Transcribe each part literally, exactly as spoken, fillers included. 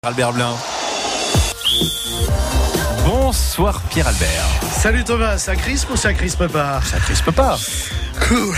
Albert Blin. Bonsoir Pierre Albert. Salut Thomas, ça crispe ou ça crispe pas? Ça crispe pas. Cool.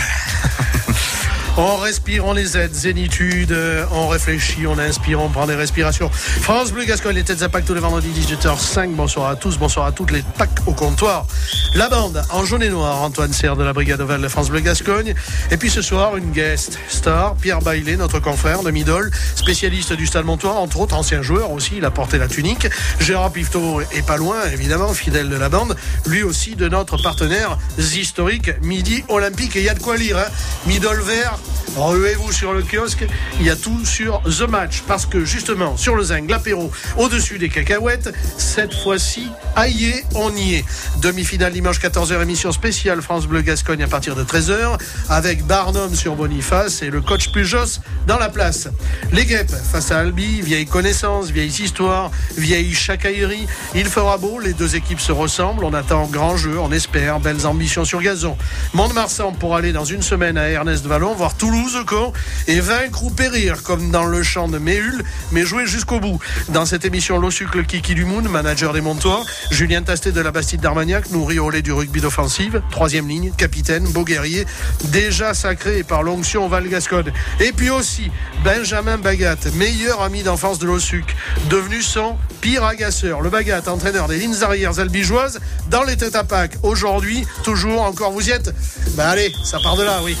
On respire, on les aide, zénitude, on réfléchit, on inspire, on prend des respirations. France Bleu Gascogne, les têtes à Pâques tous les vendredis dix-huit heures cinq. Bonsoir à tous, bonsoir à toutes les Pâques au comptoir. La bande en jaune et noir, Antoine Serre de la brigade ovale de France Bleu Gascogne. Et puis ce soir, une guest star, Pierre Baillet, notre confrère de Midol, spécialiste du Stade Montois, entre autres ancien joueur aussi, il a porté la tunique. Gérard Pifto est pas loin, évidemment, fidèle de la bande, lui aussi de notre partenaire historique Midi Olympique. Et il y a de quoi lire, hein. Midol vert. Ruez-vous sur le kiosque, il y a tout sur The Match, parce que justement sur le zinc, l'apéro au-dessus des cacahuètes, cette fois-ci, aïe, on y est. Demi-finale dimanche quatorze heures, émission spéciale France Bleu Gascogne à partir de treize heures, avec Barnum sur Boniface et le coach Pujos dans la place. Les guêpes face à Albi, vieille connaissance, vieille histoire, vieille chacaillerie. Il fera beau, les deux équipes se ressemblent, on attend grand jeu, on espère, belles ambitions sur gazon. Mont-de-Marsan pour aller dans une semaine à Ernest Vallon, voir Toulouse et vaincre ou périr comme dans le chant de Méhul, mais jouer jusqu'au bout. Dans cette émission, Lossuc, le Kiki du Moon, manager des Montois, Julien Tastet de la Bastide d'Armagnac, nourri au lait du rugby d'offensive, troisième ligne, capitaine, beau guerrier, déjà sacré par l'onction Val Gascogne. Et puis aussi Benjamin Bagat, meilleur ami d'enfance de Lossuc, devenu son pire agaceur. Le Bagat, entraîneur des lignes arrières albigeoises, dans les têtes à Pâques. Aujourd'hui, toujours, encore vous y êtes? Ben allez, ça part de là, oui.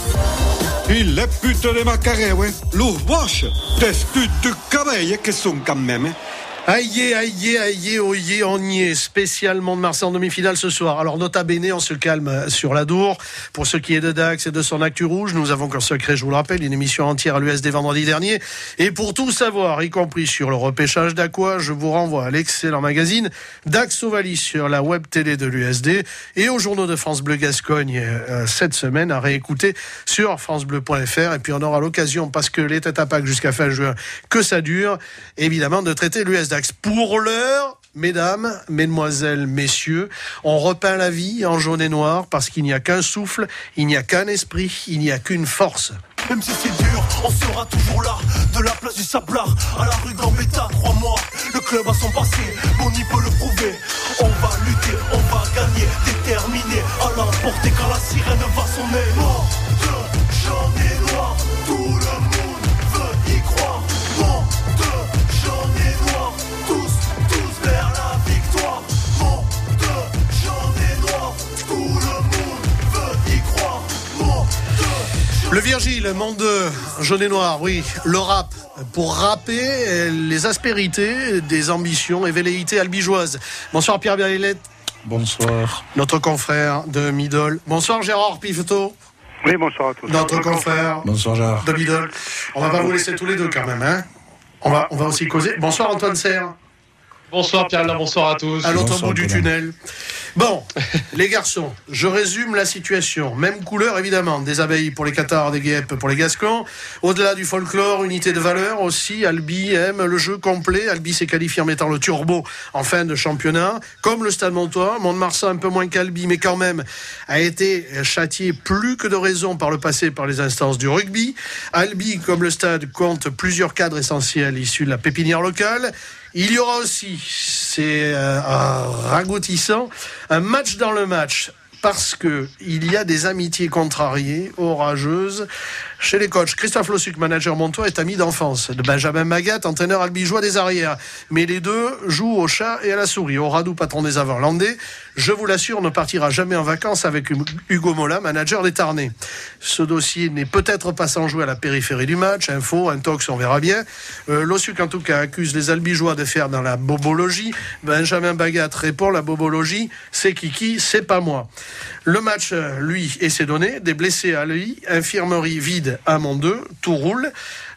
Il est pute de macaré, ouais. Lourd, wesh. Des putes de cabaye qui sont quand même, hein. Aïe, aïe, aïe, oyez, on y est. Spécialement de Marseille en demi-finale ce soir. Alors, nota bene, on se calme sur la Dour. Pour ce qui est de Dax et de son actu rouge, nous avons qu'un secret, je vous le rappelle, une émission entière à l'U S D vendredi dernier. Et pour tout savoir, y compris sur le repêchage d'Aqua, je vous renvoie à l'excellent magazine Dax Ovalis sur la web télé de l'U S D et aux journaux de France Bleu Gascogne euh, cette semaine à réécouter sur francebleu point f r. Et puis, on aura l'occasion, parce que les têtes à Pâques jusqu'à fin juin, que ça dure, évidemment, de traiter l'U S D. Pour l'heure, mesdames, mesdemoiselles, messieurs, on repeint la vie en jaune et noir parce qu'il n'y a qu'un souffle, il n'y a qu'un esprit, il n'y a qu'une force. Même si c'est dur, on sera toujours là. De la place du Sablard à la rue Gambetta, crois-moi, le club a son passé, Bonny peut le prouver. On va lutter, on va gagner, déterminé à l'emporter quand la sirène va sonner. Mort de jaune et noir, tout le monde veut y croire. Mort de jaune et noir, tous, tous vers la victoire. Mort de jaune et noir, tout le monde veut y croire. Mort de... Le Virgile, monde jaune et noir, oui, le rap, pour rapper les aspérités des ambitions et velléités albigeoises. Bonsoir Pierre Baillet. Bonsoir. Notre confrère de Midol. Bonsoir Gérard Pifto. Oui, bonsoir à tous. Notre confrère Bonsoir Gérard. de Midol. On va pas vous laisser tous les deux quand même, hein. On va, on va aussi causer. Bonsoir Antoine Serre. Bonsoir Pierre, bonsoir à tous. À l'autre Bonsoir, bout du Colin. tunnel. Bon, les garçons, je résume la situation. Même couleur, évidemment. Des abeilles pour les Cathares, des guêpes pour les Gascons. Au-delà du folklore, unité de valeur aussi. Albi aime le jeu complet. Albi s'est qualifié en mettant le turbo en fin de championnat. Comme le Stade Montois. Mont-de-Marsan, un peu moins qu'Albi, mais quand même, a été châtié plus que de raison par le passé par les instances du rugby. Albi, comme le Stade, compte plusieurs cadres essentiels issus de la pépinière locale. Il y aura aussi, c'est euh, ragoûtissant, un match dans le match, parce que il y a des amitiés contrariées, orageuses, chez les coachs. Christophe Lossuc, manager Montois, est ami d'enfance de Benjamin Bagat, entraîneur albigeois des arrières. Mais les deux jouent au chat et à la souris. Auradou, patron des avants landais, je vous l'assure, ne partira jamais en vacances avec Hugo Mola, manager des Tarnais. Ce dossier n'est peut-être pas sans jouer à la périphérie du match. Info, un tox, on verra bien. Euh, Lossuc, en tout cas, accuse les albigeois de faire dans la bobologie. Benjamin Bagat répond, la bobologie, c'est Kiki, c'est pas moi. Le match, lui, et ses données, des blessés à lui, infirmerie vide à Mont deux, tout roule.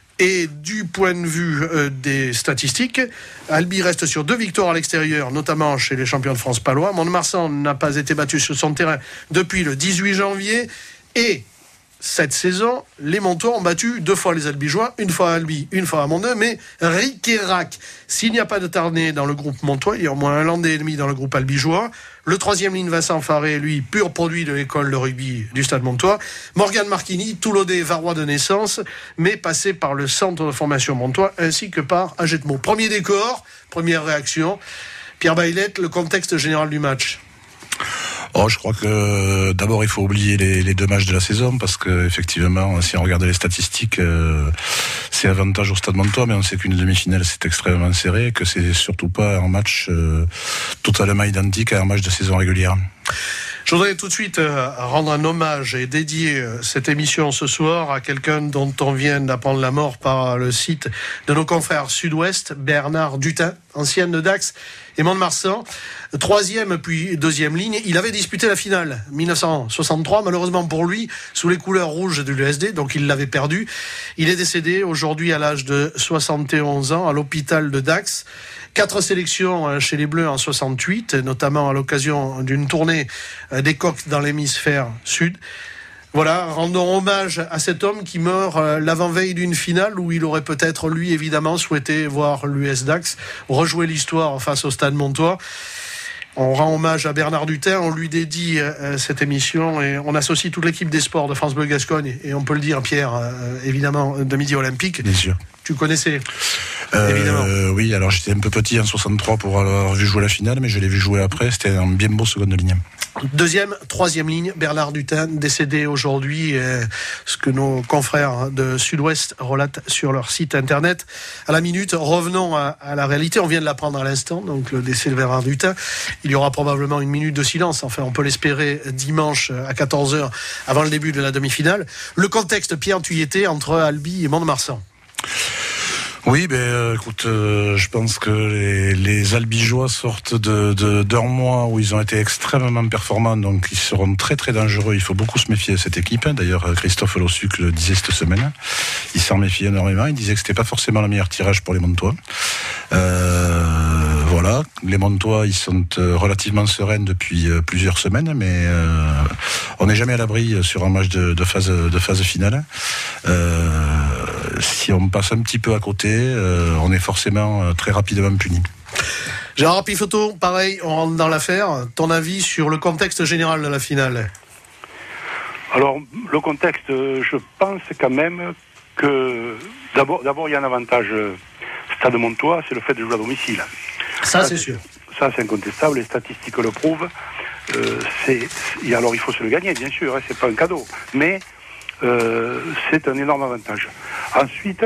Et du point de vue euh, des statistiques, Albi reste sur deux victoires à l'extérieur, notamment chez les champions de France palois. Mont-de-Marsan n'a pas été battu sur son terrain depuis le dix-huit janvier. Et cette saison, les Montois ont battu deux fois les Albigeois, une fois à Albi, une fois à Mondeux, mais ric et rac. S'il n'y a pas de Tarnais dans le groupe Montois, il y a au moins un Landais et demi dans le groupe Albigeois. Le troisième ligne, Vincent Faré, lui, pur produit de l'école de rugby du Stade Montois. Morgan Marchini, Touloudais, Varois de naissance, mais passé par le centre de formation Montois, ainsi que par Agetmo. Premier décor, première réaction. Pierre Baillette, le contexte général du match. Oh, je crois que d'abord il faut oublier les, les deux matchs de la saison parce que effectivement, si on regarde les statistiques, euh, c'est avantage au Stade Montois, mais on sait qu'une demi-finale c'est extrêmement serré, que c'est surtout pas un match euh, totalement identique à un match de saison régulière. Je voudrais tout de suite euh, rendre un hommage et dédier euh, cette émission ce soir à quelqu'un dont on vient d'apprendre la mort par le site de nos confrères Sud-Ouest, Bernard Dutin, ancien de Dax et Mont-de-Marsan, troisième puis deuxième ligne. Il avait disputé la finale dix-neuf cent soixante-trois, malheureusement pour lui, sous les couleurs rouges de l'U S D, donc il l'avait perdu. Il est décédé aujourd'hui à l'âge de soixante et onze ans à l'hôpital de Dax. Quatre sélections chez les Bleus en soixante-huit, notamment à l'occasion d'une tournée des Coqs dans l'hémisphère sud. Voilà, rendons hommage à cet homme qui meurt l'avant-veille d'une finale où il aurait peut-être, lui, évidemment, souhaité voir l'U S Dax rejouer l'histoire face au Stade Montois. On rend hommage à Bernard Dutin, on lui dédie euh, cette émission et on associe toute l'équipe des sports de France Bleu Gascogne et on peut le dire, Pierre, euh, évidemment, de Midi Olympique. Bien sûr. Tu connaissais euh, évidemment. Oui, alors j'étais un peu petit en soixante-trois pour avoir vu jouer la finale, mais je l'ai vu jouer après, c'était un bien beau seconde ligne. Deuxième, troisième ligne, Bernard Dutin, décédé aujourd'hui, euh, ce que nos confrères de Sud-Ouest relatent sur leur site internet. À la minute, revenons à, à la réalité, on vient de l'apprendre à l'instant, donc le décès de Bernard Dutin. Il y aura probablement une minute de silence, enfin on peut l'espérer dimanche à quatorze heures avant le début de la demi-finale. Le contexte, Pierre, tu y étais entre Albi et Mont-de-Marsan. Oui, ben euh, écoute, euh, je pense que les, les Albigeois sortent de, de, d'un mois où ils ont été extrêmement performants, donc ils seront très très dangereux. Il faut beaucoup se méfier de cette équipe. D'ailleurs, Christophe Lossuc le disait cette semaine. Il s'en méfiait énormément. Il disait que c'était pas forcément le meilleur tirage pour les Montois. Euh, voilà, les Montois, ils sont relativement sereins depuis plusieurs semaines, mais euh, on n'est jamais à l'abri sur un match de, de phase de phase finale. Euh, si on passe un petit peu à côté, euh, on est forcément euh, très rapidement puni. Gérard Pifotto, pareil, on rentre dans l'affaire. Ton avis sur le contexte général de la finale ? Alors, le contexte, je pense quand même que d'abord, d'abord il y a un avantage Stade Montois, c'est le fait de jouer à domicile. Ça, c'est sûr. Ça, c'est incontestable, les statistiques le prouvent. Euh, c'est, et alors, il faut se le gagner, bien sûr, hein, c'est pas un cadeau. Mais euh, c'est un énorme avantage. Ensuite,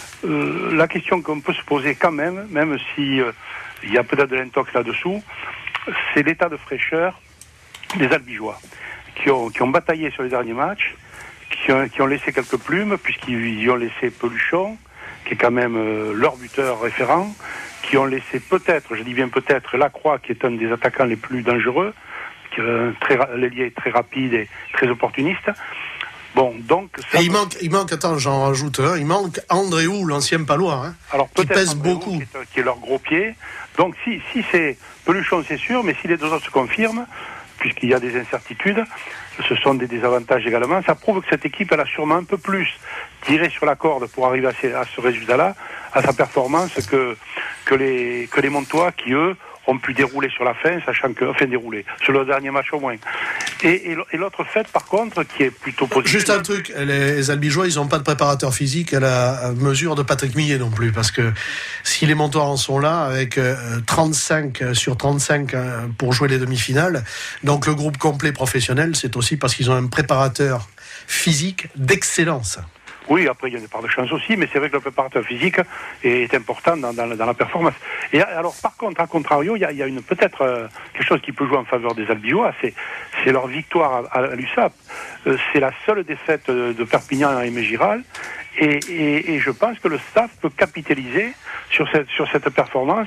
euh, la question qu'on peut se poser quand même, même si euh, il y a peut-être de l'intox là-dessous, c'est l'état de fraîcheur des Albigeois, qui ont, qui ont bataillé sur les derniers matchs, qui ont, qui ont laissé quelques plumes, puisqu'ils y ont laissé Peluchon, qui est quand même euh, leur buteur référent, qui ont laissé peut-être, je dis bien peut-être, Lacroix, qui est un des attaquants les plus dangereux, qui est un très, l'ailier très rapide et très opportuniste. Bon, donc... Ça et il manque, il manque, attends, j'en rajoute un, il manque Andréou, l'ancien Palois, hein, alors, qui pèse Andréou, beaucoup. Qui est, qui est leur gros pied. Donc si, si c'est Peluchon, c'est sûr, mais si les deux autres se confirment, puisqu'il y a des incertitudes, ce sont des désavantages également, ça prouve que cette équipe, elle a sûrement un peu plus tiré sur la corde pour arriver à, ces, à ce résultat-là, à sa performance, que, que, les, que les Montois qui, eux, ont pu dérouler sur la fin, sachant que, enfin dérouler, sur le dernier match au moins. Et, et, et l'autre fait, par contre, qui est plutôt positif... Juste un truc, les Albigeois, ils n'ont pas de préparateur physique à la mesure de Patrick Millet non plus, parce que si les Montois en sont là, avec trente-cinq sur trente-cinq pour jouer les demi-finales, donc le groupe complet professionnel, c'est aussi parce qu'ils ont un préparateur physique d'excellence. Oui, après il y a des parts de chance aussi, mais c'est vrai que le préparateur physique est important dans, dans, dans la performance. Et alors, par contre, à contrario, il y a, il y a une, peut-être euh, quelque chose qui peut jouer en faveur des Albigeois, c'est, c'est leur victoire à, à l'U S A P. Euh, c'est la seule défaite de, de Perpignan à Aimé Giral, et, et, et je pense que le staff peut capitaliser sur cette, sur cette performance,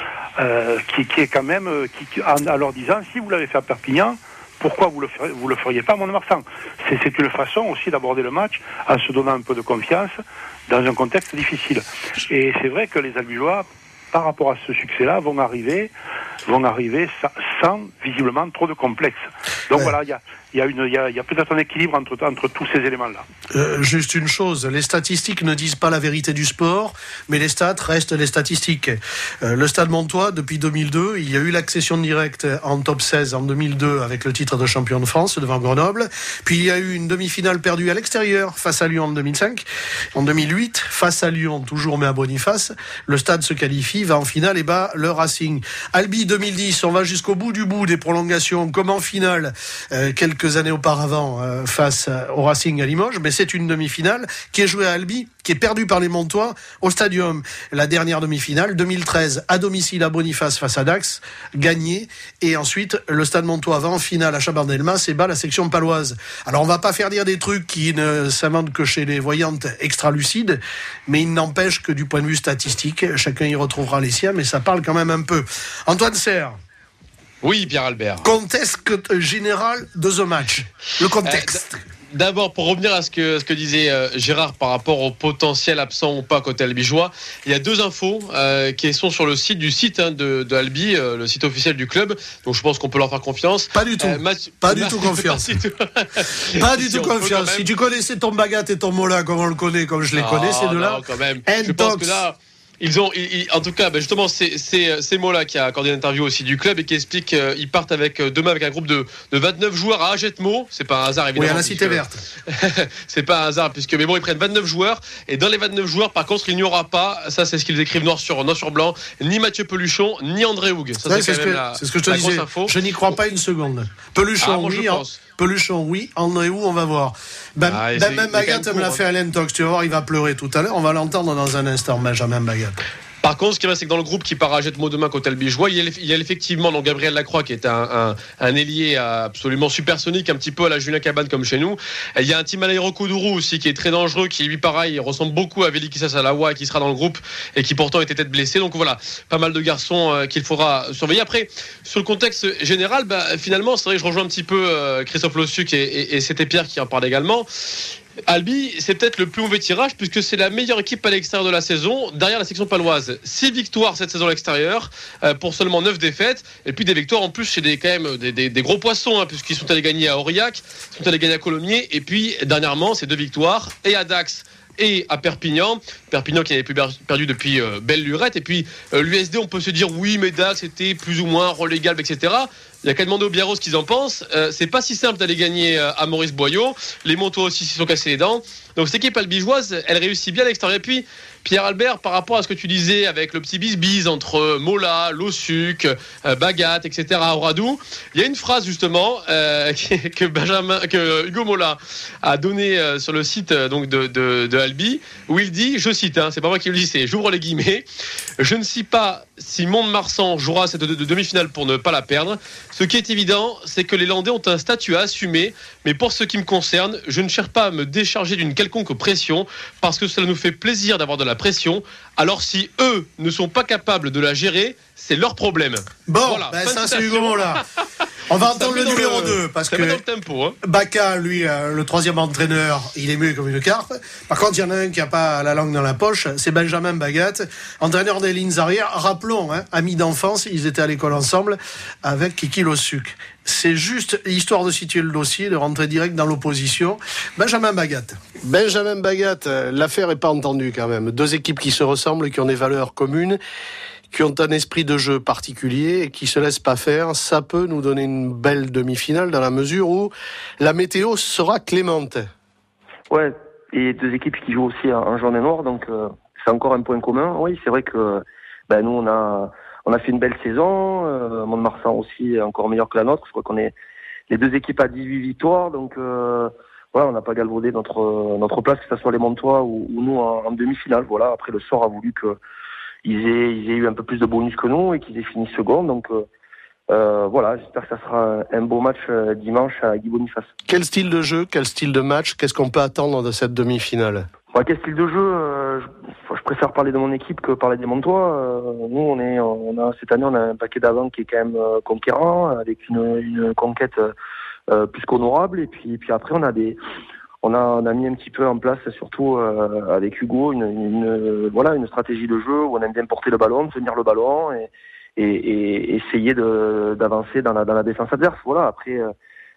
euh, qui, qui est quand même, qui, en, en leur disant, si vous l'avez fait à Perpignan, pourquoi vous le feriez, vous le feriez pas à Mont-de-Marsan ? c'est, c'est une façon aussi d'aborder le match en se donnant un peu de confiance dans un contexte difficile. Et c'est vrai que les Albigeois, par rapport à ce succès-là, vont arriver, vont arriver sans, sans visiblement trop de complexes. Donc ouais. Voilà, il y a, il y a, une, il y a, il y a peut-être un équilibre entre, entre tous ces éléments-là. Euh, juste une chose, les statistiques ne disent pas la vérité du sport, mais les stats restent les statistiques. Euh, le Stade Montois, depuis deux mille deux, il y a eu l'accession directe en top seize en deux mille deux avec le titre de champion de France devant Grenoble. Puis il y a eu une demi-finale perdue à l'extérieur face à Lyon en deux mille cinq. En deux mille huit, face à Lyon, toujours mais à Boniface, le Stade se qualifie, va en finale et bat le Racing. Albi deux mille dix, on va jusqu'au bout du bout des prolongations, comme en finale euh, quelques années auparavant euh, face au Racing à Limoges, mais c'est une demi-finale qui est jouée à Albi, qui est perdue par les Montois au Stadium. La dernière demi-finale, deux mille treize, à domicile à Boniface face à Dax, gagnée, et ensuite le Stade Montois va en finale à Chabandelmas et bat la section paloise. Alors on va pas faire dire des trucs qui ne s'inventent que chez les voyantes extra-lucides, mais il n'empêche que du point de vue statistique, chacun y retrouvera les siens, mais ça parle quand même un peu. Antoine Serre. Oui, Pierre Albert. Contexte général de ce match. Le contexte. Euh, D'abord, pour revenir à ce que, ce que disait euh, Gérard par rapport au potentiel absent ou pas côté albigeois, il y a deux infos euh, qui sont sur le site du site hein, de, de Albi, euh, le site officiel du club. Donc je pense qu'on peut leur faire confiance. Pas du tout. Euh, match, pas du tout confiance. Pas du tout confiance. Si tu connaissais ton Bagat et ton Mola comme on le connaît, comme je les non, connais, ces deux-là. Non, quand même. Je pense que là. Ils ont, ils, ils, en tout cas, ben justement, c'est, c'est, c'est Mola qui a accordé une interview aussi du club et qui explique qu'ils euh, partent avec, euh, demain avec un groupe de, de vingt-neuf joueurs à Agetmo. C'est pas un hasard, évidemment. Oui, à la Cité Verte. C'est pas un hasard, puisque, mais bon, ils prennent vingt-neuf joueurs. Et dans les vingt-neuf joueurs, par contre, il n'y aura pas, ça c'est ce qu'ils écrivent noir sur, noir sur blanc, ni Mathieu Peluchon, ni André Houg. Ça, ouais, c'est, c'est, ce que, la, c'est ce que je te disais. Je n'y crois pas une seconde. Peluchon, ah, moi, oui. Peluchon, oui. André Houg, on va voir. Ben, ah, ben même Bagat me l'a fait à l'Entox. Tu vas voir, il va pleurer tout à l'heure. On va l'entendre dans un instant, Benjamin Bagat. Par contre, ce qui est vrai, c'est que dans le groupe qui part à Jetmo demain côté albigeois, il y a, il y a effectivement donc Gabriel Lacroix qui est un, un, un ailier absolument supersonique, un petit peu à la Julien Cabane comme chez nous. Il y a un Timalairo Koudourou aussi qui est très dangereux, qui lui pareil ressemble beaucoup à Velikisa Salawa qui sera dans le groupe et qui pourtant était peut-être blessé. Donc voilà, pas mal de garçons euh, qu'il faudra surveiller. Après, sur le contexte général, bah, finalement, c'est vrai que je rejoins un petit peu euh, Christophe Lossuc et, et, et c'était Pierre qui en parle également. Albi, c'est peut-être le plus mauvais tirage puisque c'est la meilleure équipe à l'extérieur de la saison, derrière la section paloise. six victoires cette saison à l'extérieur euh, pour seulement neuf défaites et puis des victoires en plus chez des, quand même, des, des, des gros poissons hein, puisqu'ils sont allés gagner à Aurillac, ils sont allés gagner à Colomiers et puis dernièrement c'est deux victoires et à Dax et à Perpignan. Perpignan qui n'avait plus perdu depuis euh, belle lurette. Et puis euh, l'U S D, on peut se dire oui, mais Dax était plus ou moins relégable, et cetera. Il n'y a qu'à demander aux Biarros ce qu'ils en pensent. Euh, c'est pas si simple d'aller gagner euh, à Maurice Boyau. Les Montois aussi s'y sont cassés les dents. Donc cette équipe albigeoise, elle réussit bien à l'extérieur. Et puis Pierre Albert, par rapport à ce que tu disais avec le petit bis-bis entre Mola, Lossuc, euh, Bagat, et cetera, Auradou, il y a une phrase justement euh, que Benjamin, que Hugo Mola a donnée euh, sur le site euh, donc de, de, de Albi, où il dit, je cite, hein, c'est pas moi qui le dis, c'est j'ouvre les guillemets, je ne sais pas si Mont-de-Marsan jouera cette de, de demi-finale pour ne pas la perdre. Ce qui est évident, c'est que les Landais ont un statut à assumer, mais pour ce qui me concerne, je ne cherche pas à me décharger d'une quelconque pression, parce que cela nous fait plaisir d'avoir de la pression. Alors si eux ne sont pas capables de la gérer, c'est leur problème. Bon, voilà, ben ça c'est Hugo Mola. On va entendre le numéro le, deux parce que dans le tempo, hein. Baka, lui, euh, le troisième entraîneur, il est muet comme une carpe. Par contre, il y en a un qui n'a pas la langue dans la poche, c'est Benjamin Bagat, entraîneur des lignes arrière. Rappelons, hein, amis d'enfance, ils étaient à l'école ensemble avec Kiki Lossuc. C'est juste histoire de situer le dossier, de rentrer direct dans l'opposition. Benjamin Bagat. Benjamin Bagat, l'affaire n'est pas entendue quand même. Deux équipes qui se ressemblent, qui ont des valeurs communes, qui ont un esprit de jeu particulier et qui se laissent pas faire. Ça peut nous donner une belle demi-finale dans la mesure où la météo sera clémente. Ouais, et deux équipes qui jouent aussi en jaune et noir, donc euh, c'est encore un point commun. Oui, c'est vrai que ben, nous, on a... On a fait une belle saison, euh, Mont-de-Marsan aussi est encore meilleur que la nôtre. Je crois qu'on est les deux équipes à dix-huit victoires, donc euh, voilà, on n'a pas galvaudé notre notre place, que ce soit les Montois ou, ou nous en, en demi-finale. Voilà, après le sort a voulu que ils aient ils aient eu un peu plus de bonus que nous et qu'ils aient fini second. Donc euh, euh, voilà, j'espère que ça sera un, un beau match euh, dimanche à Guy Boniface. Quel style de jeu, quel style de match, qu'est-ce qu'on peut attendre de cette demi-finale? Ouais, quel style de jeu euh, je, je préfère parler de mon équipe que parler des Montois. Euh, nous, on est, on a cette année, on a un paquet d'avant qui est quand même euh, conquérant, avec une, une conquête euh, plus qu'honorable. Et puis, puis après, on a des, on a, on a mis un petit peu en place, surtout euh, avec Hugo, une, une, voilà, une stratégie de jeu où on aime bien porter le ballon, tenir le ballon et, et, et essayer de, d'avancer dans la, dans la défense adverse. Voilà. Après. Euh,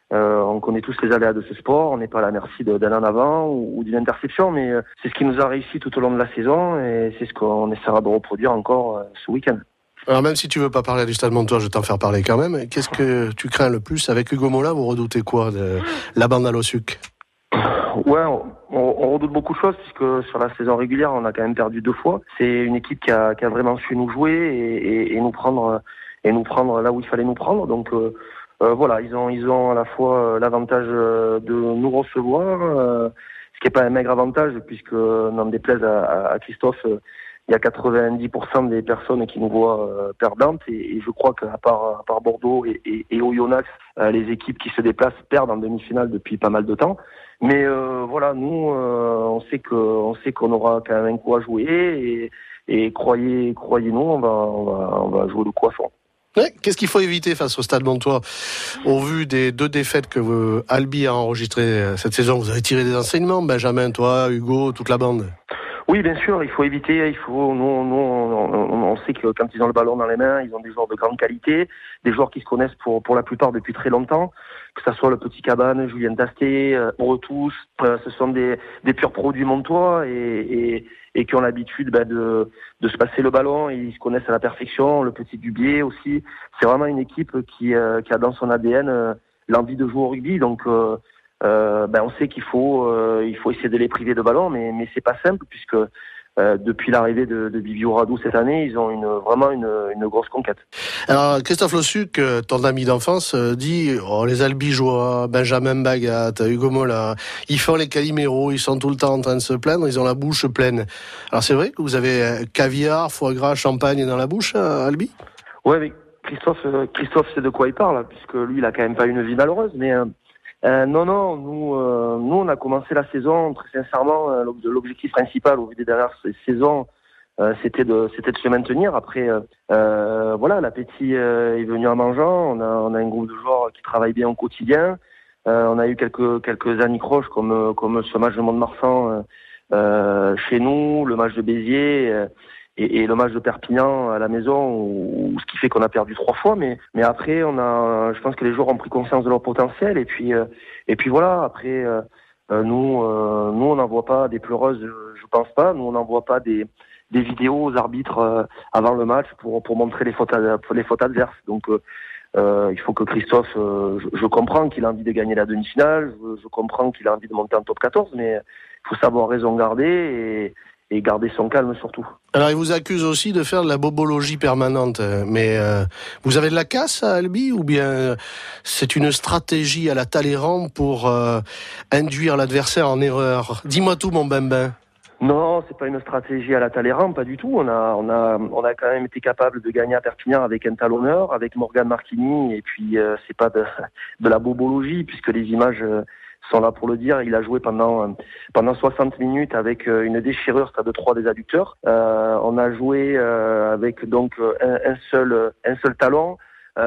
Euh, on connaît tous les aléas de ce sport, on n'est pas à la merci de, d'un en avant ou, ou d'une interception, mais euh, c'est ce qui nous a réussi tout au long de la saison et c'est ce qu'on essaiera de reproduire encore euh, ce week-end. Alors même si tu veux pas parler du Stade Montois, je vais t'en faire parler quand même. Qu'est-ce que tu crains le plus avec Hugo Mola? Vous redoutez quoi de la bande à l'Ossuc? Ouais, on, on redoute beaucoup de choses puisque sur la saison régulière, on a quand même perdu deux fois. C'est une équipe qui a, qui a vraiment su nous jouer et, et, et nous prendre et nous prendre là où il fallait nous prendre. Donc euh, euh, voilà, ils ont ils ont à la fois l'avantage de nous recevoir, euh, ce qui est pas un maigre avantage puisque n'en déplaise à, à Christophe. Il y a quatre-vingt-dix pour cent des personnes qui nous voient euh, perdantes et, et je crois qu'à part, à part Bordeaux et, et, et Oyonnax, euh, les équipes qui se déplacent perdent en demi-finale depuis pas mal de temps. Mais euh, voilà, nous, euh, on sait que, on sait qu'on aura quand même un coup à jouer et, et croyez, croyez-nous, on va, on va, on va jouer le coup à fond. Ouais, qu'est-ce qu'il faut éviter face au Stade Montois au vu des deux défaites que vous, Albi a enregistrées cette saison? Vous avez tiré des enseignements, Benjamin, toi, Hugo, toute la bande? Oui, bien sûr, il faut éviter, il faut, nous, nous on, on, on sait que quand ils ont le ballon dans les mains, ils ont des joueurs de grande qualité, des joueurs qui se connaissent pour, pour la plupart depuis très longtemps, que ça soit le petit Cabane, Julien Tasté, euh, pour eux tous, euh, ce sont des, des purs produits montois et, et, et qui ont l'habitude bah, de, de se passer le ballon, et ils se connaissent à la perfection, le petit Dubier aussi. C'est vraiment une équipe qui, euh, qui a dans son A D N euh, l'envie de jouer au rugby, donc euh, Euh, ben on sait qu'il faut euh, il faut essayer de les priver de ballon, mais mais c'est pas simple puisque euh, depuis l'arrivée de, de Bibio Radou cette année, ils ont une vraiment une, une grosse conquête. Alors Christophe Lossuc, ton ami d'enfance, dit oh, les Albigeois, Benjamin Bagat, Hugo Mola, ils font les Calimero, ils sont tout le temps en train de se plaindre, ils ont la bouche pleine. Alors c'est vrai que vous avez caviar, foie gras, champagne dans la bouche, Albi? Ouais, mais Christophe Christophe sait de quoi il parle puisque lui il a quand même pas une vie malheureuse, mais euh... Euh, non, non, nous, euh, nous, on a commencé la saison, très sincèrement, euh, l'objectif principal au vu des dernières saisons, euh, c'était de, c'était de se maintenir. Après, euh, euh, voilà, l'appétit euh, est venu en mangeant. On a, on a un groupe de joueurs qui travaillent bien au quotidien. Euh, on a eu quelques, quelques anicroches comme, comme ce match de Mont-de-Marsan euh, chez nous, le match de Béziers. Euh, Et, et le match de Perpignan à la maison, où, où ce qui fait qu'on a perdu trois fois, mais mais après on a, je pense que les joueurs ont pris conscience de leur potentiel et puis euh, et puis voilà. Après euh, nous euh, nous on n'envoie pas des pleureuses, je pense pas. Nous on n'envoie pas des des vidéos aux arbitres euh, avant le match pour pour montrer les fautes les fautes adverses. Donc euh, euh, il faut que Christophe, euh, je, je comprends qu'il a envie de gagner la demi-finale, je, je comprends qu'il a envie de monter en top quatorze, mais il faut savoir raison garder et et garder son calme surtout. Alors il vous accuse aussi de faire de la bobologie permanente, mais euh, vous avez de la casse à Albi ou bien c'est une stratégie à la Talleyrand pour euh, induire l'adversaire en erreur? Dis-moi tout mon bambin. Non, c'est pas une stratégie à la Talleyrand, pas du tout. On a, on a, on a quand même été capable de gagner à Perpignan avec un talonneur, avec Morgan Martini, et puis euh, c'est pas de, de la bobologie puisque les images euh, sont là pour le dire. Il a joué pendant pendant soixante minutes avec une déchirure stade trois des adducteurs. Euh, on a joué euh, avec donc un, un seul un seul talon,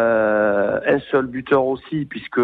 euh, un seul buteur aussi puisque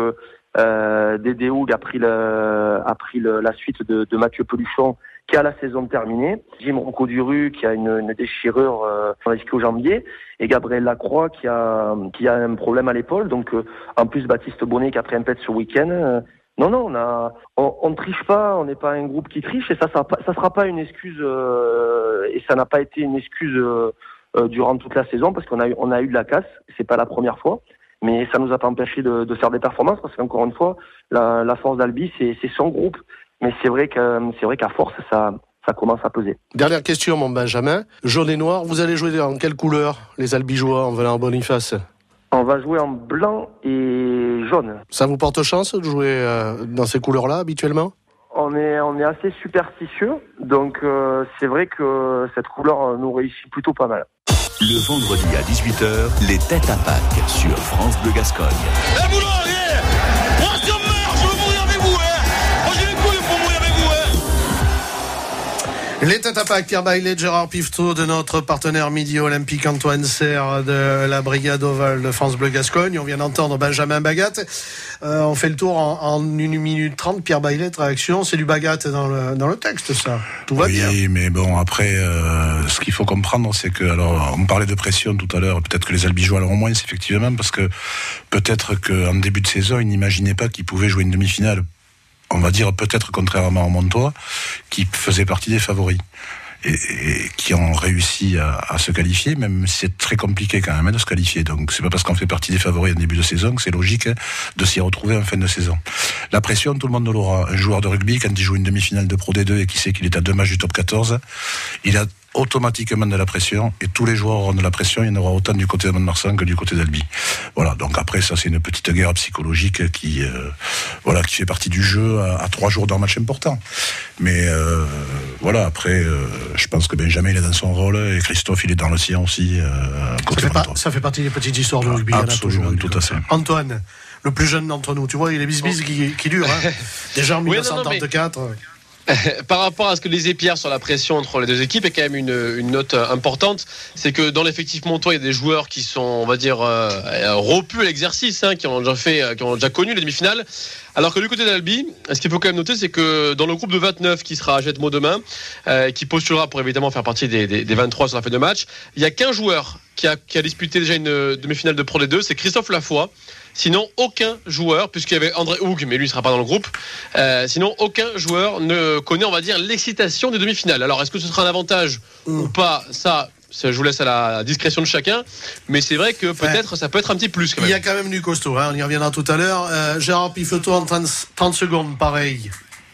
euh, Dédé Houg a pris le a pris le, la suite de, de Mathieu Peluchon qui a la saison terminée. Jim Rocco-Duru qui a une, une déchirure euh, sur l'ischio-jambier et Gabriel Lacroix qui a qui a un problème à l'épaule. Donc euh, en plus Baptiste Bonnet qui a pris un pet ce week-end. Euh, Non, non, on a, on, on ne triche pas, on n'est pas un groupe qui triche et ça, ça, ça sera pas une excuse euh, et ça n'a pas été une excuse euh, euh, durant toute la saison parce qu'on a eu, on a eu de la casse, c'est pas la première fois, mais ça nous a pas empêché de, de faire des performances parce qu'encore une fois, la, la force d'Albi, c'est, c'est son groupe, mais c'est vrai que, c'est vrai qu'à force, ça, ça commence à peser. Dernière question, mon Benjamin, jaune et noir, vous allez jouer en quelle couleur les Albigeois en venant à Boniface? On va jouer en blanc et jaune. Ça vous porte chance de jouer euh, dans ces couleurs-là habituellement? On est, on est assez superstitieux, donc euh, c'est vrai que cette couleur nous réussit plutôt pas mal. Le vendredi à dix-huit heures, les têtes à Pâques sur France Bleu Gascogne. Eh boulanger, moi je meurs, je veux mourir avec vous, hein. Moi j'ai les couilles pour mourir avec vous, hein. Les têtes à pack, Pierre Baillet, Gérard Piveteau, de notre partenaire Midi Olympique, Antoine Serre de la Brigade Ovale de France Bleu Gascogne. On vient d'entendre Benjamin Bagat. Euh, on fait le tour en, en une minute trente. Pierre Baillet, réaction, c'est du Bagat dans le, dans le texte, ça. Tout va oui, bien. Oui, mais bon, après, euh, ce qu'il faut comprendre, c'est que, alors, on parlait de pression tout à l'heure, peut-être que les Albigeois l'auront moins, effectivement, parce que peut-être qu'en début de saison, ils n'imaginaient pas qu'ils pouvaient jouer une demi-finale. On va dire peut-être contrairement à Montois, qui faisait partie des favoris et, et qui ont réussi à, à se qualifier, même si c'est très compliqué quand même hein, de se qualifier. Donc c'est pas parce qu'on fait partie des favoris en début de saison que c'est logique hein, de s'y retrouver en fin de saison. La pression, tout le monde l'aura. Un joueur de rugby, quand il joue une demi-finale de Pro D deux et qui sait qu'il est à deux matchs du top quatorze, il a automatiquement de la pression, et tous les joueurs auront de la pression. Il y en aura autant du côté de Mont-de-Marsan que du côté d'Albi. Voilà, donc après ça c'est une petite guerre psychologique qui euh, voilà, qui fait partie du jeu à, à trois jours d'un match important. Mais euh, voilà, après euh, je pense que Benjamin il est dans son rôle et Christophe il est dans le sien aussi. Euh, ça, fait pas, ça fait partie des petites histoires de rugby. Absolument, tout à fait. Antoine, le plus jeune d'entre nous, tu vois, il est bis-bis qui, qui dure. Hein. Déjà en oui, dix-neuf cent trente-quatre. Non, non, mais... Par rapport à ce que les épierres sur la pression entre les deux équipes, il y a quand même une, une note importante, c'est que dans l'effectif montois, il y a des joueurs qui sont, on va dire, euh, rompus à l'exercice, hein, qui ont déjà fait, qui ont déjà connu les demi-finales. Alors que du côté d'Albi, ce qu'il faut quand même noter, c'est que dans le groupe de vingt-neuf qui sera à Jetmo demain, euh, qui postulera pour évidemment faire partie des, des, des vingt-trois sur la fin de match, il y a qu'un joueur qui a, qui a disputé déjà une demi-finale de Pro D deux, c'est Christophe Lafoy. Sinon, aucun joueur, puisqu'il y avait André Houg, mais lui ne sera pas dans le groupe, euh, sinon, aucun joueur ne connaît, on va dire, l'excitation des demi-finales. Alors, est-ce que ce sera un avantage mmh. ou pas ? Ça, ça, je vous laisse à la discrétion de chacun. Mais c'est vrai que peut-être ouais. ça peut être un petit plus. Quand même. Il y a quand même du costaud, hein, on y reviendra tout à l'heure. Euh, Gérard Piveteau en trente secondes, pareil.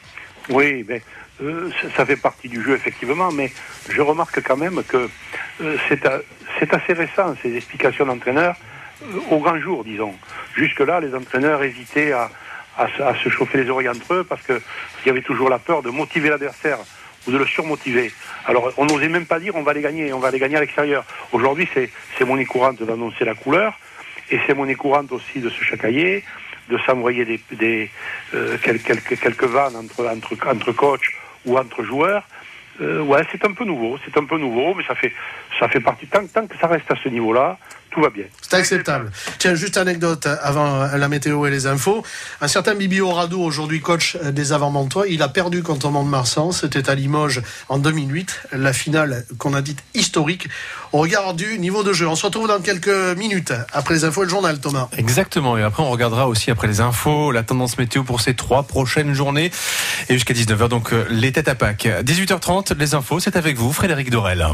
Oui, mais euh, ça, ça fait partie du jeu, effectivement, mais je remarque quand même que euh, c'est, à, c'est assez récent, ces explications d'entraîneurs. Au grand jour, disons. Jusque-là, les entraîneurs hésitaient à, à, à se chauffer les oreilles entre eux parce qu'il y avait toujours la peur de motiver l'adversaire ou de le surmotiver. Alors, on n'osait même pas dire on va les gagner, on va les gagner à l'extérieur. Aujourd'hui, c'est, c'est monnaie courante d'annoncer la couleur et c'est monnaie courante aussi de se chacailler, de s'envoyer des, des, euh, quelques, quelques vannes entre, entre, entre coachs ou entre joueurs. Euh, ouais, c'est un peu nouveau, c'est un peu nouveau, mais ça fait, ça fait partie. Tant, tant que ça reste à ce niveau-là, tout va bien. C'est acceptable. Tiens, juste anecdote avant la météo et les infos. Un certain Bibi Orado, aujourd'hui coach des Avants-Montois, il a perdu contre Mont-de-Marsan. C'était à Limoges en deux mille huit, la finale qu'on a dite historique au regard du niveau de jeu. On se retrouve dans quelques minutes après les infos et le journal, Thomas. Exactement. Et après, on regardera aussi après les infos la tendance météo pour ces trois prochaines journées. Et jusqu'à dix-neuf heures, donc les têtes à pack. dix-huit heures trente, les infos, c'est avec vous, Frédéric Dorel.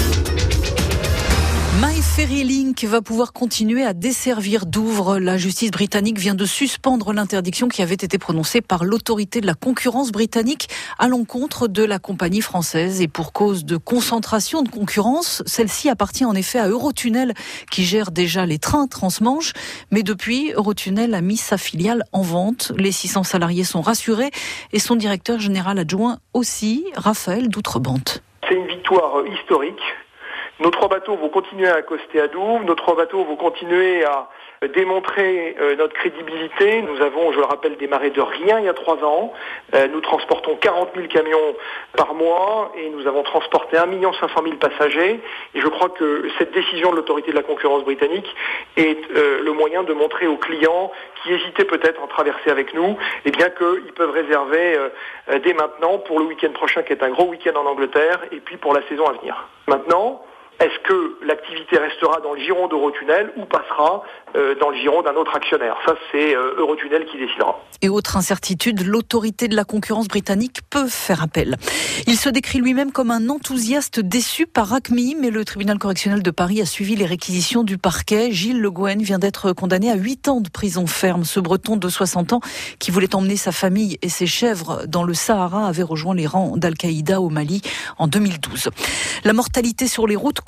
MyFerryLink va pouvoir continuer à desservir Douvres. La justice britannique vient de suspendre l'interdiction qui avait été prononcée par l'autorité de la concurrence britannique à l'encontre de la compagnie française. Et pour cause de concentration de concurrence, celle-ci appartient en effet à Eurotunnel qui gère déjà les trains transmanche. Mais depuis, Eurotunnel a mis sa filiale en vente. Les six cents salariés sont rassurés et son directeur général adjoint aussi, Raphaël Doutrebente. C'est une victoire historique. Nos trois bateaux vont continuer à accoster à Douvres, nos trois bateaux vont continuer à démontrer euh, notre crédibilité. Nous avons, je le rappelle, démarré de rien il y a trois ans. Euh, nous transportons quarante mille camions par mois et nous avons transporté un million cinq cent mille passagers. Et je crois que cette décision de l'autorité de la concurrence britannique est euh, le moyen de montrer aux clients qui hésitaient peut-être à en traverser avec nous, eh bien qu'ils peuvent réserver euh, dès maintenant pour le week-end prochain qui est un gros week-end en Angleterre et puis pour la saison à venir. Maintenant, est-ce que l'activité restera dans le giron d'Eurotunnel ou passera euh, dans le giron d'un autre actionnaire ? Ça, c'est euh, Eurotunnel qui décidera. Et autre incertitude, l'autorité de la concurrence britannique peut faire appel. Il se décrit lui-même comme un enthousiaste déçu par Acme, mais le tribunal correctionnel de Paris a suivi les réquisitions du parquet. Gilles Le Gouen vient d'être condamné à huit ans de prison ferme. Ce Breton de soixante ans, qui voulait emmener sa famille et ses chèvres dans le Sahara, avait rejoint les rangs d'Al-Qaïda au Mali en deux mille douze. La mortalité sur les routes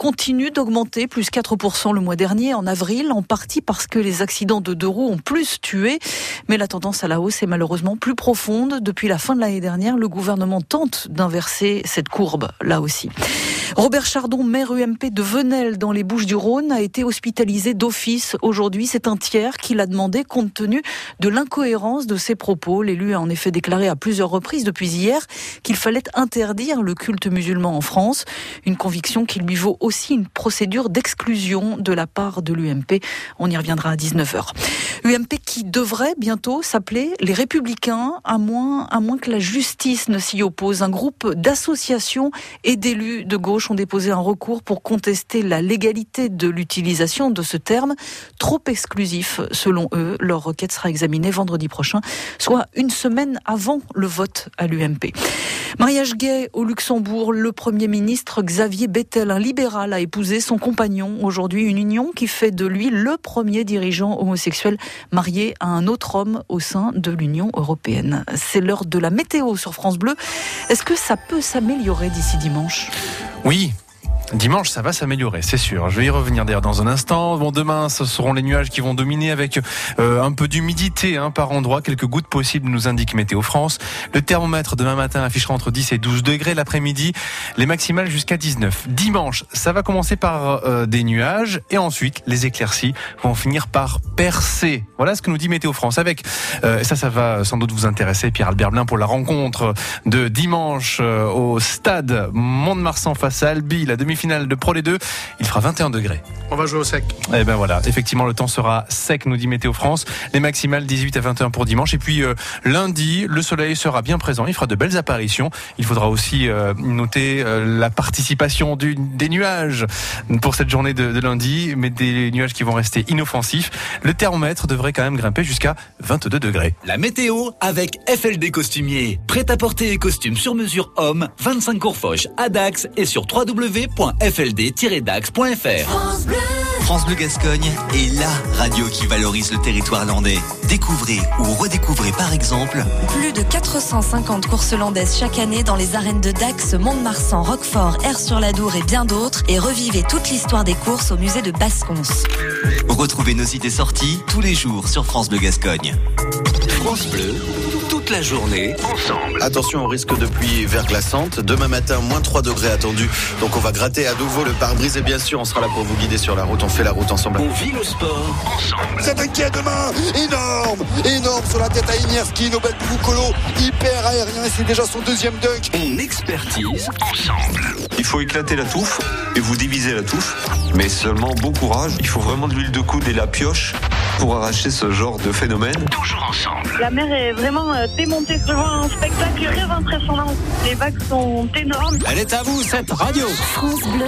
continue d'augmenter, plus quatre pour cent le mois dernier, en avril, en partie parce que les accidents de deux roues ont plus tué. Mais la tendance à la hausse est malheureusement plus profonde. Depuis la fin de l'année dernière, le gouvernement tente d'inverser cette courbe, là aussi. Robert Chardon, maire U M P de Venelle dans les Bouches-du-Rhône, a été hospitalisé d'office aujourd'hui. C'est un tiers qui l'a demandé compte tenu de l'incohérence de ses propos. L'élu a en effet déclaré à plusieurs reprises depuis hier qu'il fallait interdire le culte musulman en France. Une conviction qui lui vaut aussi une procédure d'exclusion de la part de l'U M P. On y reviendra à dix-neuf heures. U M P qui devrait bientôt s'appeler les Républicains, à moins, à moins que la justice ne s'y oppose. Un groupe d'associations et d'élus de gauche ont déposé un recours pour contester la légalité de l'utilisation de ce terme, trop exclusif selon eux. Leur requête sera examinée vendredi prochain, soit une semaine avant le vote à l'U M P. Mariage gay au Luxembourg, le Premier ministre Xavier Bettel, un libéral, a épousé son compagnon. Aujourd'hui, une union qui fait de lui le premier dirigeant homosexuel marié à un autre homme au sein de l'Union européenne. C'est l'heure de la météo sur France Bleu. Est-ce que ça peut s'améliorer d'ici dimanche ? Oui. Dimanche, ça va s'améliorer, c'est sûr. Je vais y revenir d'ailleurs dans un instant. Bon, demain, ce seront les nuages qui vont dominer avec euh, un peu d'humidité hein, par endroit. Quelques gouttes possibles, nous indique Météo France. Le thermomètre demain matin affichera entre dix et douze degrés. L'après-midi, les maximales jusqu'à dix-neuf. Dimanche, ça va commencer par euh, des nuages et ensuite, les éclaircies vont finir par percer. Voilà ce que nous dit Météo France. Avec, euh, ça, ça va sans doute vous intéresser, Pierre-Albert Blin, pour la rencontre de dimanche euh, au stade Mont-de-Marsan face à Albi, la demi-finale de Pro D deux, il fera vingt et un degrés. On va jouer au sec. Et ben voilà, effectivement le temps sera sec, nous dit Météo France. Les maximales dix-huit à vingt et un pour dimanche. Et puis euh, lundi, le soleil sera bien présent, il fera de belles apparitions. Il faudra aussi euh, noter euh, la participation du, des nuages pour cette journée de, de lundi, mais des nuages qui vont rester inoffensifs. Le thermomètre devrait quand même grimper jusqu'à vingt-deux degrés. La météo avec F L D Costumier. Prêt-à-porter et costumes sur mesure homme, vingt-cinq Courfoch à Dax et sur w w w point f l d tiret dax point f r. France Bleu. France Bleu Gascogne est la radio qui valorise le territoire landais. Découvrez ou redécouvrez par exemple plus de quatre cent cinquante courses landaises chaque année dans les arènes de Dax, Mont-de-Marsan, Roquefort, Aire-sur-la-Dour et bien d'autres, et revivez toute l'histoire des courses au musée de Basconce. Retrouvez nos idées sorties tous les jours sur France Bleu Gascogne. France Bleu, toute la journée ensemble. Attention au risque de pluie verglaçante. Demain matin, moins trois degrés attendus. Donc on va gratter à nouveau le pare-brise et bien sûr, on sera là pour vous guider sur la route. On fait la route ensemble. On vit le sport ensemble. C'est inquiet demain. Énorme, énorme sur la tête à Ignierski, Nobel Boucolo, hyper aérien et c'est déjà son deuxième dunk. On expertise ensemble. Il faut éclater la touffe et vous divisez la touffe. Mais seulement bon courage. Il faut vraiment de l'huile de coude et la pioche pour arracher ce genre de phénomène. Toujours ensemble. La mer est vraiment démontée. C'est vraiment un spectacle très impressionnant. Les vagues sont énormes. Elle est à vous, cette radio. France Bleu,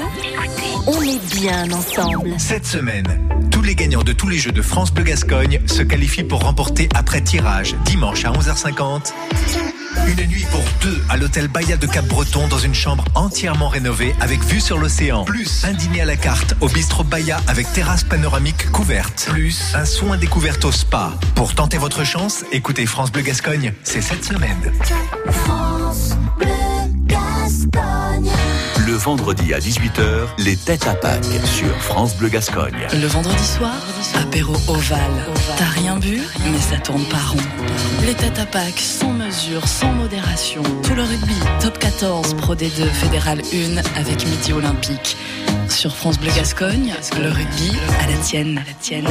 on est bien ensemble. Cette semaine, tous les gagnants de tous les jeux de France Bleu Gascogne se qualifient pour remporter après tirage, dimanche à onze heures cinquante, une nuit pour deux à l'hôtel Bahia de Cap-Breton dans une chambre entièrement rénovée avec vue sur l'océan. Plus un dîner à la carte au bistrot Bahia avec terrasse panoramique couverte. Plus un soin découverte au spa. Pour tenter votre chance, écoutez France Bleu Gascogne, c'est cette semaine. France Bleu Gascogne. Le vendredi à dix-huit heures, les têtes à Pâques sur France Bleu Gascogne. Le vendredi soir, apéro ovale. T'as rien bu, mais ça tourne pas rond. Les têtes à Pâques, sans mesure, sans modération. Tout le rugby, top quatorze, Pro D deux, Fédéral un, avec Midi Olympique. Sur France Bleu Gascogne, le rugby à la tienne. À la tienne.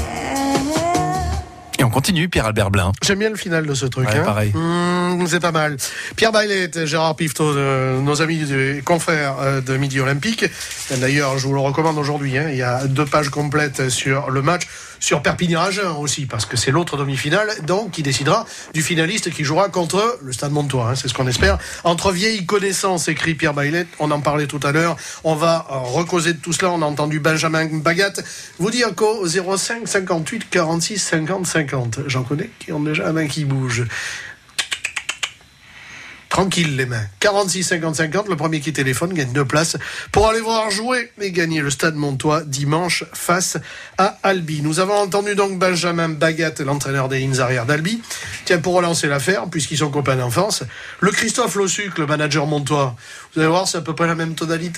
Et on continue, Pierre-Albert Blin. J'aime bien le final de ce truc. Ouais, hein. pareil. Mmh, c'est pas mal. Pierre Baillet, Gérard Pifto, de, nos amis du confrères de Midi Olympique. D'ailleurs, je vous le recommande aujourd'hui. Hein. Il y a deux pages complètes sur le match. Sur Perpignan-Agen aussi, parce que c'est l'autre demi-finale, donc qui décidera du finaliste qui jouera contre le Stade Montois, hein, c'est ce qu'on espère. Entre vieilles connaissances, écrit Pierre Baillet, on en parlait tout à l'heure, on va recauser de tout cela, on a entendu Benjamin Bagat vous dire qu'au zéro cinq cinquante-huit quarante-six cinquante cinquante, j'en connais qui ont déjà la main qui bouge. Tranquille les mains. quarante-six cinquante cinquante, le premier qui téléphone gagne deux places pour aller voir jouer et gagner le Stade Montois dimanche face à Albi. Nous avons entendu donc Benjamin Bagat, l'entraîneur des lignes arrière d'Albi. Tiens, pour relancer l'affaire, puisqu'ils sont copains d'enfance, le Christophe Lossuc, le manager montois, vous allez voir, c'est à peu près la même tonalité.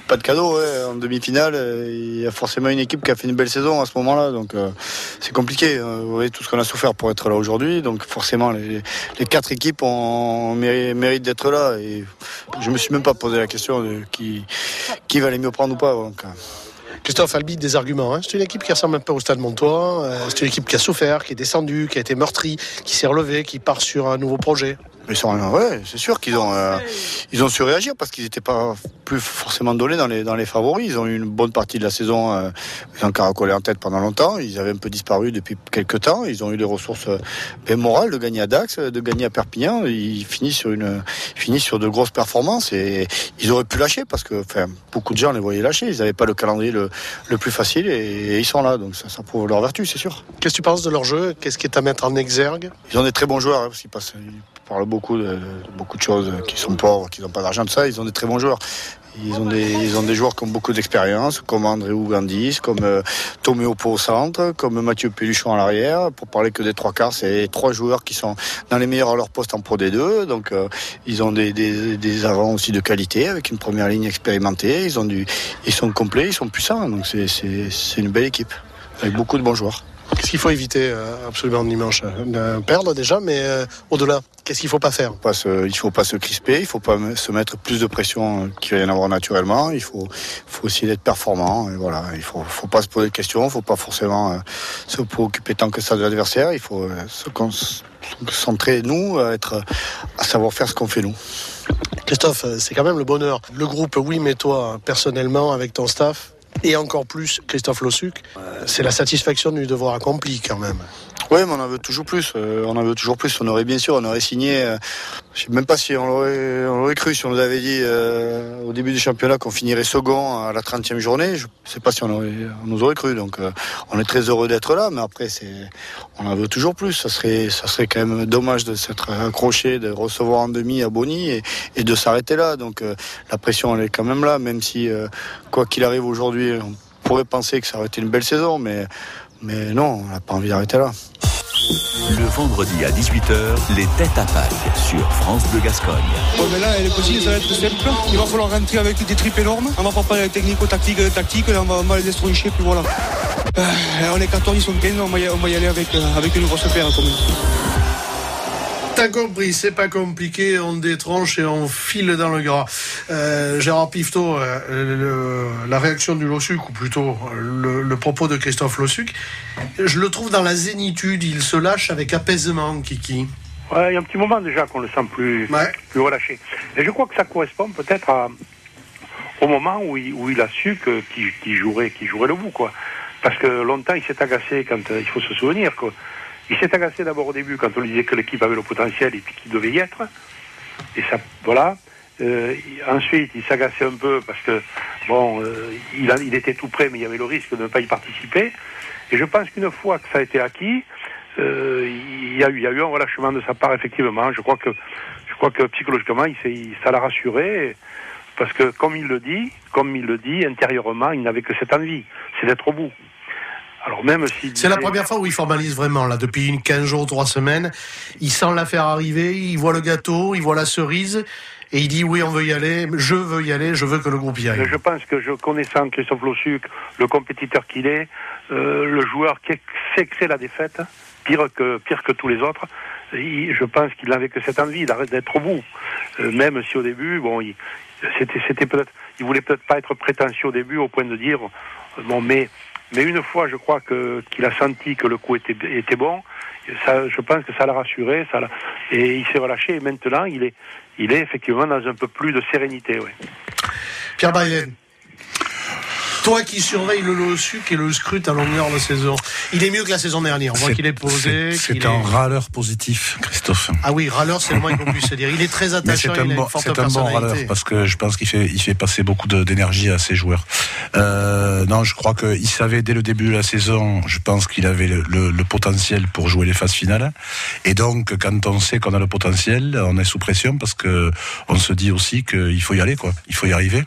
pas de cadeau. Ouais. En demi-finale, il y a forcément une équipe qui a fait une belle saison à ce moment-là. Donc euh, c'est compliqué. Vous voyez tout ce qu'on a souffert pour être là aujourd'hui. Donc forcément, les, les quatre équipes ont mérité, mérite d'être là. Et je me suis même pas posé la question de qui, qui va les mieux prendre ou pas. Donc, euh. Christophe Albi, des arguments. Hein. C'est une équipe qui ressemble un peu au Stade Montois. Euh, c'est une équipe qui a souffert, qui est descendue, qui a été meurtrie, qui s'est relevée, qui part sur un nouveau projet. Ils sont, ouais, c'est sûr qu'ils ont, euh, ils ont su réagir parce qu'ils n'étaient pas plus forcément donnés dans les, dans les favoris. Ils ont eu une bonne partie de la saison, euh, ils ont caracolé en tête pendant longtemps. Ils avaient un peu disparu depuis quelques temps. Ils ont eu les ressources euh, morales de gagner à Dax, de gagner à Perpignan. Ils finissent sur une, ils finissent sur de grosses performances et ils auraient pu lâcher parce que, enfin, beaucoup de gens les voyaient lâcher. Ils n'avaient pas le calendrier le, le plus facile et, et ils sont là. Donc ça, ça prouve leur vertu, c'est sûr. Qu'est-ce que tu penses de leur jeu? Qu'est-ce qui est à mettre en exergue? Ils ont des très bons joueurs, hein, parce qu'ils passent, ils parlent beaucoup de, de beaucoup de choses, qui sont pauvres, qui n'ont pas d'argent, tout ça. Ils ont des très bons joueurs. Ils ont des, ils ont des joueurs qui ont beaucoup d'expérience, comme André Ougandis, comme euh, Tomé Opo au centre, comme Mathieu Péluchon à l'arrière. Pour parler que des trois quarts, c'est trois joueurs qui sont dans les meilleurs à leur poste en Pro D deux. Donc euh, ils ont des, des, des avants aussi de qualité, avec une première ligne expérimentée. Ils ont du, ils sont complets, ils sont puissants. Donc c'est, c'est, c'est une belle équipe, avec beaucoup de bons joueurs. Qu'est-ce qu'il faut éviter euh, absolument dimanche? De perdre déjà, mais euh, au-delà, qu'est-ce qu'il ne faut pas faire? pas se, Il ne faut pas se crisper, il ne faut pas se mettre plus de pression euh, qu'il va y en avoir naturellement. Il faut, faut aussi être performant. Et voilà, il ne faut, faut pas se poser de questions, il ne faut pas forcément euh, se préoccuper tant que ça de l'adversaire. Il faut euh, se concentrer, nous, à, être, à savoir faire ce qu'on fait nous. Christophe, c'est quand même le bonheur. Le groupe, oui, mais toi, personnellement, avec ton staff, et encore plus Christophe Lossuc, c'est la satisfaction du devoir accompli quand même. Oui, mais on en veut toujours plus. Euh, on en veut toujours plus. On aurait bien sûr, on aurait signé. Euh, je sais même pas si on l'aurait, on l'aurait cru si on nous avait dit euh, au début du championnat qu'on finirait second à la trentième journée. Je sais pas si on, aurait, on nous aurait cru. Donc, euh, on est très heureux d'être là. Mais après, c'est, on en veut toujours plus. Ça serait, ça serait quand même dommage de s'être accroché, de recevoir en demi à Bonny et, et de s'arrêter là. Donc, euh, la pression, elle est quand même là. Même si, euh, quoi qu'il arrive aujourd'hui, on pourrait penser que ça aurait été une belle saison, mais. Mais non, on n'a pas envie d'arrêter là. Le vendredi à dix-huit heures, les têtes à paille sur France Bleu Gascogne. Ouais, mais là, les petits, ça va être simple. Il va falloir rentrer avec des tripes énormes. On va pas parler technico-tactique, tactique, là, on va, on va les déstroncher, puis voilà. Euh, on est quatorze, ils sont quinze, on va y, on va y aller avec, euh, avec une grosse paire, quand même. T'as compris, c'est pas compliqué, on détranche et on file dans le gras. Euh, Gérard Pifto, euh, le, la réaction du Lossuc, ou plutôt le, le propos de Christophe Lossuc, je le trouve dans la zénitude, il se lâche avec apaisement, Kiki. Ouais, il y a un petit moment déjà qu'on le sent plus, ouais. plus relâché. Et je crois que ça correspond peut-être à, au moment où il, où il a su que, qu'il, qu'il, jouerait, qu'il jouerait le bout, quoi. Parce que longtemps, il s'est agacé quand euh, il faut se souvenir, quoi. Il s'est agacé d'abord au début quand on lui disait que l'équipe avait le potentiel et puis qu'il devait y être. Et ça, voilà. Euh, ensuite, il s'agaçait un peu parce que, bon, euh, il, a, il était tout prêt, mais il y avait le risque de ne pas y participer. Et je pense qu'une fois que ça a été acquis, euh, il, y a eu, il y a eu un relâchement de sa part, effectivement. Je crois que, je crois que psychologiquement, il s'est, il, ça l'a rassuré. Parce que, comme il le dit, comme il le dit, intérieurement, il n'avait que cette envie, c'est d'être au bout. Alors même si c'est la première fois où il formalise vraiment, là, depuis une quinze jours, trois semaines. Il sent l'affaire arriver, il voit le gâteau, il voit la cerise, et il dit oui, on veut y aller, je veux y aller, je veux que le groupe y aille. Je pense que, je connaissant Christophe Lossuc, le compétiteur qu'il est, euh, le joueur qui sait créer la défaite, pire que, pire que tous les autres, il, je pense qu'il n'avait que cette envie d'être au bout. Euh, même si au début, bon, il, c'était, c'était peut-être, il voulait peut-être pas être prétentieux au début au point de dire, bon, mais Mais une fois, je crois que qu'il a senti que le coup était était bon, ça, je pense que ça l'a rassuré, ça l'a, et il s'est relâché. Et maintenant, il est il est effectivement dans un peu plus de sérénité, ouais. Pierre Baillen, toi qui surveilles le Lossuc et le scrute à longueur de saison, il est mieux que la saison dernière. On voit c'est, qu'il est posé. C'est, qu'il c'est un est... râleur positif, Christophe. Ah oui, râleur, c'est le moins qu'on puisse se dire. Il est très attachant, Mais c'est un il a bon, une forte c'est un bon râleur parce que je pense qu'il fait, il fait passer beaucoup de, d'énergie à ses joueurs. Euh, non, je crois qu'il savait dès le début de la saison, je pense qu'il avait le, le, le potentiel pour jouer les phases finales. Et donc, quand on sait qu'on a le potentiel, on est sous pression parce que on se dit aussi qu'il faut y aller, quoi. Il faut y arriver.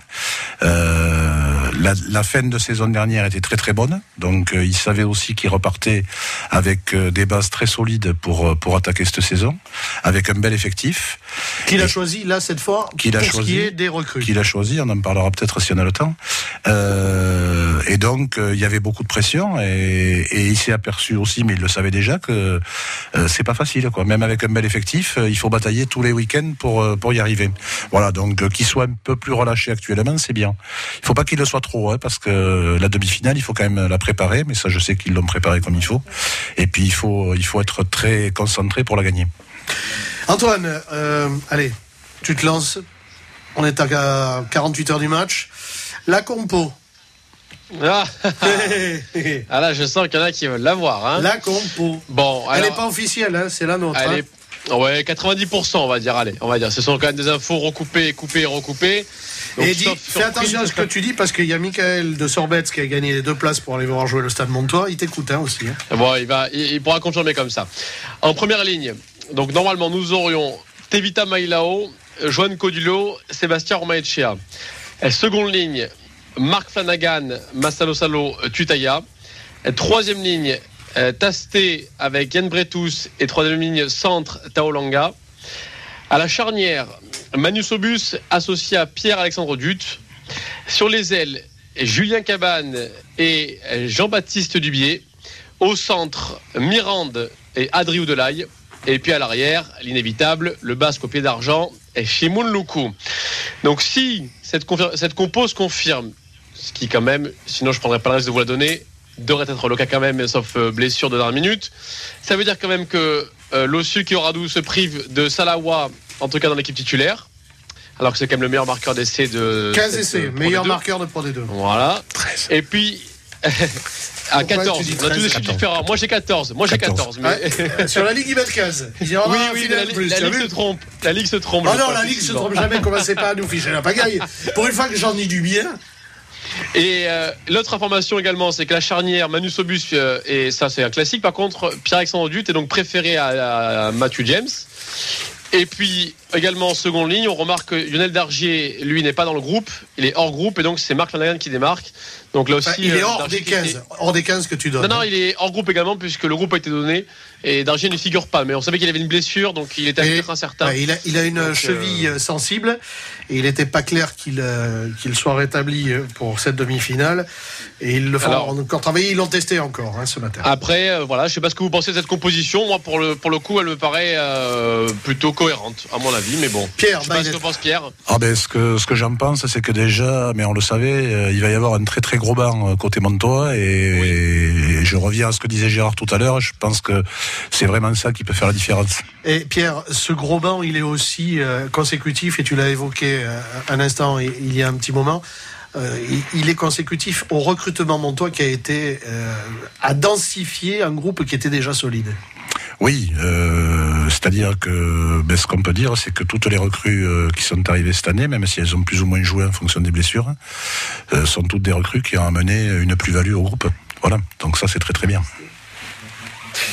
Euh, la, la fin de saison dernière était très très bonne, donc euh, il savait aussi qu'il repartait avec euh, des bases très solides pour pour attaquer cette saison, avec un bel effectif. Qu'il a choisi là cette fois qu'il a pour choisi, ce qui est des recrues. Qu'il a choisi, on en parlera peut-être si on a le temps. Euh, et donc euh, il y avait beaucoup de pression et, et il s'est aperçu aussi, mais il le savait déjà, que euh, c'est pas facile, quoi. Même avec un bel effectif, euh, il faut batailler tous les week-ends pour euh, pour y arriver. Voilà, donc euh, qu'il soit un peu plus relâché actuellement, c'est bien. Il faut pas qu'il le soit trop, hein, parce que la demi-finale, il faut quand même la préparer, mais ça, je sais qu'ils l'ont préparé comme il faut. Et puis il faut il faut être très concentré pour la gagner. Antoine, euh, allez, tu te lances. On est à quarante-huit heures du match. La compo. Ah, ah là, je sens qu'il y en a qui veulent l'avoir. Hein. La compo. Bon, elle alors, n'est pas officielle, hein, c'est la nôtre. Elle hein. est, ouais, quatre-vingt-dix pour cent, on va dire. Allez, on va dire. Ce sont quand même des infos recoupées, coupées et recoupées. Donc, et dis, fais attention à ce que tu dis, parce qu'il y a Michael de Sorbets qui a gagné les deux places pour aller voir jouer le Stade Montois. Il t'écoute hein, aussi. Hein. Bon, il, va, il, il pourra confirmer comme ça. En première ligne, donc normalement, nous aurions Tevita Mailao, Joan Codulo, Sébastien Romaechea. Et seconde ligne, Marc Flanagan, Massalo Salo, Tutaya. Et troisième ligne, euh, Tasté avec Yann Bretus. Et troisième ligne, centre, Taolanga. À la charnière, Manu Sobus associé à Pierre-Alexandre Dut. Sur les ailes, Julien Cabane et Jean-Baptiste Dubier. Au centre, Mirande et Adriou Delaye. Et puis à l'arrière, l'inévitable, le basque au pied d'argent et Shimoun Luku. Donc si cette, confir- cette compo se confirme, ce qui quand même, sinon je ne prendrais pas le risque de vous la donner, devrait être le cas quand même, sauf blessure de dernière minute, ça veut dire quand même que euh, l'Ossu Oradou se prive de Salawa, en tout cas dans l'équipe titulaire, alors que c'est quand même le meilleur marqueur d'essai de... quinze essais, meilleur marqueur de Pro D deux. Voilà. treize. Et puis... à quatorze, on a tous des chiffres différents. Moi j'ai quatorze, moi j'ai quatorze. Mais... Ah, sur la Ligue, ils mettent quinze. Ils diront, oui, ah, oui, final, mais la, plus, la Ligue se trompe. La Ligue se trompe. Ah non, la Ligue se trompe jamais. Commencez pas à nous ficher la pagaille. Pour une fois que j'en ai du bien. Et euh, l'autre information également, c'est que la charnière Manu Sobus, euh, et ça c'est un classique, par contre, Pierre-Alexandre Dut est donc préféré à, à Matthew James. Et puis également en seconde ligne, on remarque que Lionel Dargier, lui, n'est pas dans le groupe, il est hors groupe et donc c'est Marc Flanagan qui démarque. Donc là aussi, enfin, il est hors Dargier des quinze, est... hors des quinze que tu donnes. Non, non, il est hors groupe également puisque le groupe a été donné et Dargier ne figure pas. Mais on savait qu'il avait une blessure, donc il était peut-être incertain. Ouais, il a, il a une donc, cheville euh... sensible et il n'était pas clair qu'il, euh, qu'il soit rétabli pour cette demi-finale. Et ils le font Alors, encore travailler, ils l'ont testé encore hein, ce matin. Après, euh, voilà, je ne sais pas ce que vous pensez de cette composition. Moi, pour le, pour le coup, elle me paraît euh, plutôt cohérente, à mon avis. Mais bon, Pierre, je sais pas ce que pense Pierre. Ah ben, ce que, ce que j'en pense, c'est que déjà, mais on le savait, euh, il va y avoir un très très gros banc côté Montois. Et, oui. et je reviens à ce que disait Gérard tout à l'heure. Je pense que c'est vraiment ça qui peut faire la différence. Et Pierre, ce gros banc, il est aussi euh, consécutif, et tu l'as évoqué euh, un instant, il y a un petit moment. Euh, il est consécutif au recrutement Montois qui a été euh, à densifier un groupe qui était déjà solide. Oui, euh, c'est-à-dire que ben, ce qu'on peut dire, c'est que toutes les recrues euh, qui sont arrivées cette année, même si elles ont plus ou moins joué en fonction des blessures, euh, sont toutes des recrues qui ont amené une plus-value au groupe. Voilà, donc ça c'est très très bien. Gérard ?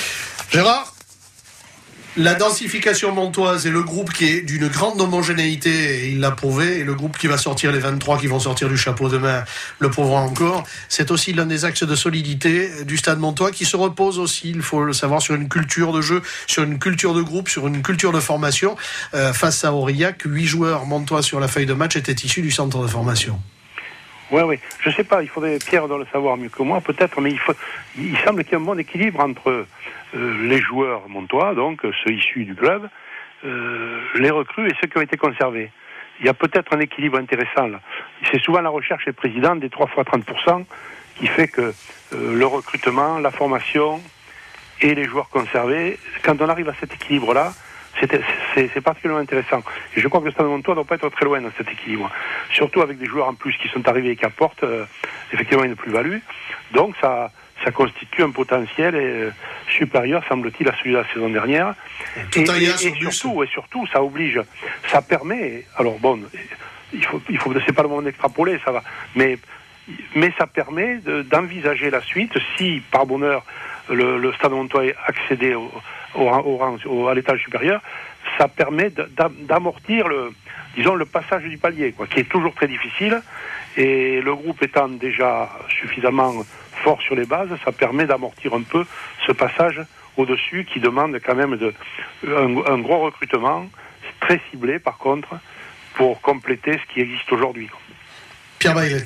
La densification montoise et le groupe qui est d'une grande homogénéité, et il l'a prouvé, et le groupe qui va sortir, les vingt-trois qui vont sortir du chapeau demain, le prouvera encore. C'est aussi l'un des axes de solidité du Stade Montois qui se repose aussi, il faut le savoir, sur une culture de jeu, sur une culture de groupe, sur une culture de formation. Euh, face à Aurillac, huit joueurs montois sur la feuille de match étaient issus du centre de formation. Oui, oui. Je ne sais pas, il faudrait, Pierre doit le savoir mieux que moi, peut-être, mais il, faut, il semble qu'il y ait un bon équilibre entre euh, les joueurs montois, donc ceux issus du club, euh, les recrues et ceux qui ont été conservés. Il y a peut-être un équilibre intéressant là. C'est souvent la recherche des présidents des trois fois trente pour cent qui fait que euh, le recrutement, la formation et les joueurs conservés, quand on arrive à cet équilibre-là, C'est, c'est, c'est particulièrement intéressant. Et je crois que le Stade Montois ne doit pas être très loin dans cet équilibre. Surtout avec des joueurs en plus qui sont arrivés et qui apportent euh, effectivement une plus-value. Donc ça, ça constitue un potentiel euh, supérieur, semble-t-il, à celui de la saison dernière. Et, et, et, et, surtout, et surtout, ça oblige, ça permet. Alors bon, il faut, il faut, c'est pas le moment d'extrapoler, ça va. Mais mais ça permet de, d'envisager la suite si, par bonheur, le, le Stade Montois est accédé au, au, au rang, au, à l'étage supérieur, ça permet de, d'amortir le, disons, le passage du palier, quoi, qui est toujours très difficile. Et le groupe étant déjà suffisamment fort sur les bases, ça permet d'amortir un peu ce passage au-dessus qui demande quand même de, un, un gros recrutement, très ciblé par contre, pour compléter ce qui existe aujourd'hui. Pierre Baillet.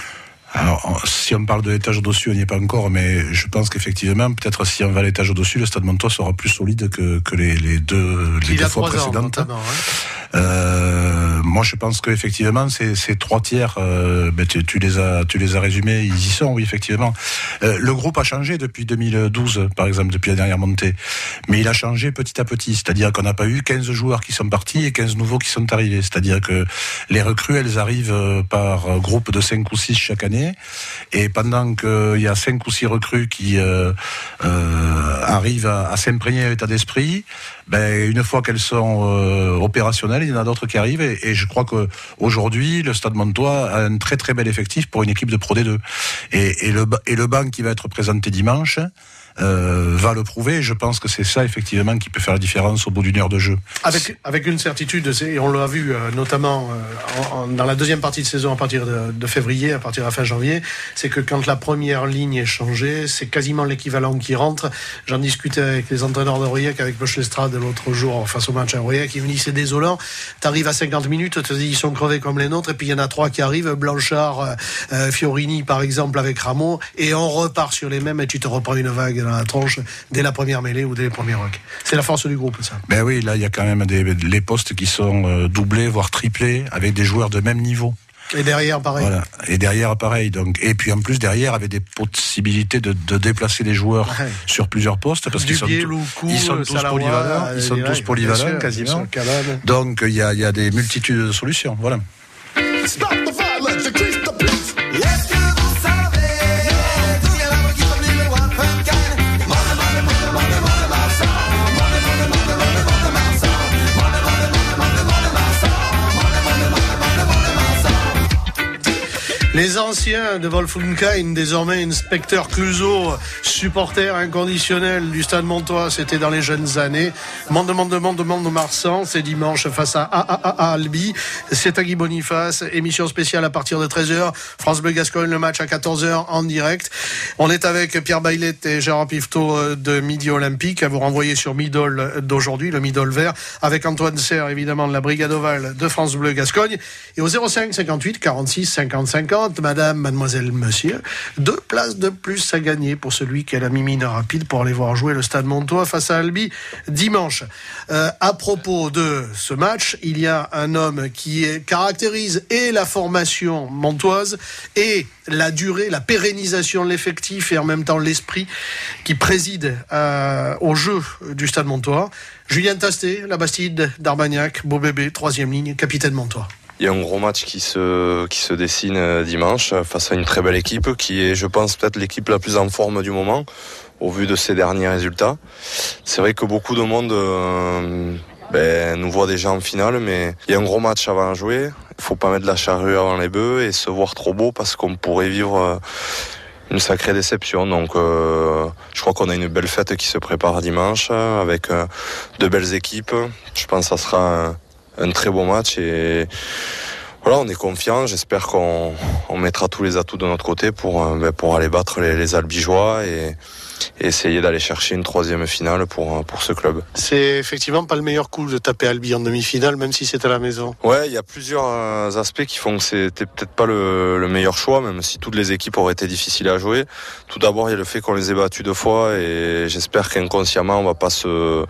Alors, si on parle de l'étage au-dessus, on n'y est pas encore, mais je pense qu'effectivement, peut-être si on va à l'étage au-dessus, le Stade Montois sera plus solide que, que les, les deux, les deux fois précédentes. Ans, hein. euh, moi, je pense qu'effectivement, ces, ces trois tiers, euh, ben, tu, tu les as, tu les as résumés, ils y sont, oui, effectivement. Euh, le groupe a changé depuis deux mille douze, par exemple, depuis la dernière montée, mais il a changé petit à petit, c'est-à-dire qu'on n'a pas eu quinze joueurs qui sont partis et quinze nouveaux qui sont arrivés, c'est-à-dire que les recrues, elles arrivent par groupe de cinq ou six chaque année. Et pendant qu'il y a cinq ou six recrues qui euh, euh, arrivent à, à s'imprégner à l'état d'esprit, ben, une fois qu'elles sont euh, opérationnelles, il y en a d'autres qui arrivent. Et, et je crois qu'aujourd'hui, le Stade Montois a un très très bel effectif pour une équipe de Pro D deux. Et, et, le, et le banc qui va être présenté dimanche Euh, va le prouver. Je pense que c'est ça effectivement qui peut faire la différence au bout d'une heure de jeu. Avec, avec une certitude, et on l'a vu euh, notamment euh, en, en, dans la deuxième partie de saison à partir de, de février, à partir de la fin janvier, c'est que quand la première ligne est changée, c'est quasiment l'équivalent qui rentre. J'en discutais avec les entraîneurs d'Aurillac, avec Bosch-Lestrade l'autre jour face au match à Aurillac, ils me disent c'est désolant, t'arrives à cinquante minutes, tu te dis ils sont crevés comme les nôtres, et puis il y en a trois qui arrivent, Blanchard, euh, Fiorini par exemple avec Rameau, et on repart sur les mêmes et tu te reprends une vague dans la tronche dès la première mêlée ou dès les premiers rucks. C'est la force du groupe, ça. Ben oui, là il y a quand même des, les postes qui sont euh, doublés, voire triplés, avec des joueurs de même niveau. Et derrière, pareil. Voilà. Et derrière, pareil. Donc, et puis en plus, derrière, avec des possibilités de, de déplacer les joueurs ouais. sur plusieurs postes, parce qu'ils sont, Dubier, tout, Loukou, ils sont tous Salawa, polyvalents. Ils sont tous polyvalents, quasiment. Donc, il y a, il y a des multitudes de solutions. Voilà. Stop the violence, increase the peace. Yes, les anciens de Wolfenkein, désormais inspecteur Clouseau, supporter inconditionnel du Stade Montois, c'était dans les jeunes années. Mande, mande, mande, mande Marsan, c'est dimanche face à, à, à, à Albi. C'est à Guy Boniface, émission spéciale à partir de treize heures. France Bleu Gascogne, le match à quatorze heures en direct. On est avec Pierre Baillet et Gérard Pifto de Midi Olympique, à vous renvoyer sur Midol d'aujourd'hui, le Midol vert, avec Antoine Serre, évidemment, de la Brigade Ovale de France Bleu Gascogne. Et au zéro cinq cinquante-huit quarante-six cinquante cinquante, madame, mademoiselle, monsieur, deux places de plus à gagner pour celui qui a la mimine rapide pour aller voir jouer le Stade Montois face à Albi dimanche. Euh, à propos de ce match, il y a un homme qui caractérise et la formation montoise et la durée, la pérennisation de l'effectif et en même temps l'esprit qui préside euh, au jeu du Stade Montois. Julien Tastet, la Bastide d'Armagnac, beau bébé, troisième ligne, capitaine Montois. Il y a un gros match qui se, qui se dessine dimanche face à une très belle équipe qui est, je pense, peut-être l'équipe la plus en forme du moment au vu de ses derniers résultats. C'est vrai que beaucoup de monde euh, ben, nous voit déjà en finale, mais il y a un gros match avant à jouer. Il ne faut pas mettre la charrue avant les bœufs et se voir trop beau parce qu'on pourrait vivre une sacrée déception. Donc euh, je crois qu'on a une belle fête qui se prépare dimanche avec euh, de belles équipes. Je pense que ça sera un, un très beau match et voilà, on est confiant. J'espère qu'on on mettra tous les atouts de notre côté pour, ben, pour aller battre les, les Albigeois et, et essayer d'aller chercher une troisième finale pour, pour ce club. C'est effectivement pas le meilleur coup de taper Albi en demi-finale, même si c'est à la maison. Ouais, il y a plusieurs aspects qui font que c'était peut-être pas le, le meilleur choix, même si toutes les équipes auraient été difficiles à jouer. Tout d'abord, il y a le fait qu'on les ait battus deux fois et j'espère qu'inconsciemment, on va pas se...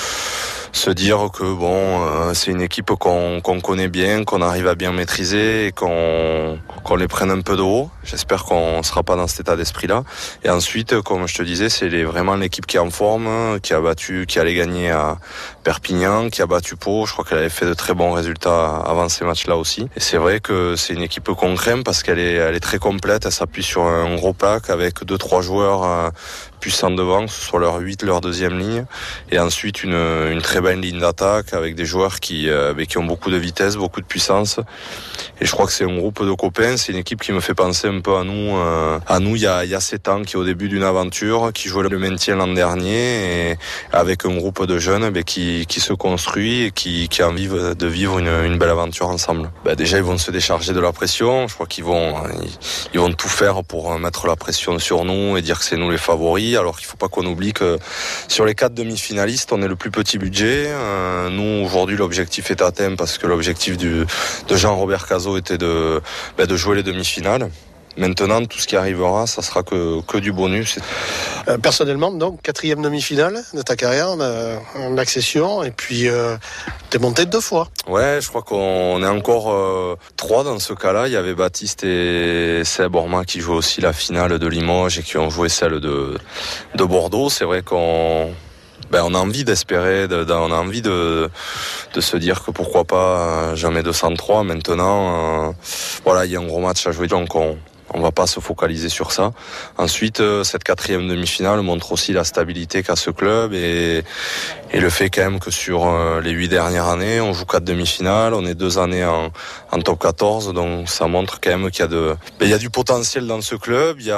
se dire que bon, euh, c'est une équipe qu'on, qu'on connaît bien, qu'on arrive à bien maîtriser et qu'on, qu'on les prenne un peu de haut. J'espère qu'on ne sera pas dans cet état d'esprit-là. Et ensuite, comme je te disais, c'est les, vraiment l'équipe qui est en forme, qui a battu, qui allait gagner à Perpignan, qui a battu Pau. Je crois qu'elle avait fait de très bons résultats avant ces matchs-là aussi. Et c'est vrai que c'est une équipe qu'on craint parce qu'elle est, elle est très complète. Elle s'appuie sur un gros pack avec deux, trois joueurs euh, puissants devant, que ce soit leur huit, leur deuxième ligne, et ensuite une, une très belle ligne d'attaque avec des joueurs qui, euh, qui ont beaucoup de vitesse, beaucoup de puissance. Et je crois que c'est un groupe de copains, c'est une équipe qui me fait penser un peu à nous, euh, à nous il y a, il y a sept ans, qui est au début d'une aventure, qui jouait le maintien l'an dernier, et avec un groupe de jeunes ben, qui, qui se construit et qui, qui a envie de vivre une, une belle aventure ensemble. Ben, déjà ils vont se décharger de la pression, je crois qu'ils vont, ils, ils vont tout faire pour mettre la pression sur nous et dire que c'est nous les favoris, alors qu'il ne faut pas qu'on oublie que sur les quatre demi-finalistes, on est le plus petit budget. Euh, nous aujourd'hui l'objectif est atteint parce que l'objectif du, de Jean-Robert Cazot était de, ben, de jouer les demi-finales. Maintenant, tout ce qui arrivera, ça sera que, que du bonus. Euh, personnellement, donc, quatrième demi-finale de ta carrière en, en accession, et puis euh, t'es monté deux fois. Ouais, je crois qu'on est encore euh, trois dans ce cas-là. Il y avait Baptiste et Seb Orma qui jouaient aussi la finale de Limoges et qui ont joué celle de, de Bordeaux. C'est vrai qu'on... Ben, on a envie d'espérer, de, de, on a envie de, de se dire que pourquoi pas jamais deux cent trois. Maintenant, euh, voilà, il y a un gros match à jouer, donc on on va pas se focaliser sur ça. Ensuite, euh, cette quatrième demi-finale montre aussi la stabilité qu'a ce club et, et le fait quand même que sur euh, les huit dernières années, on joue quatre demi-finales, on est deux années en, en top quatorze, donc ça montre quand même qu'il y a de, ben, il y a du potentiel dans ce club, il y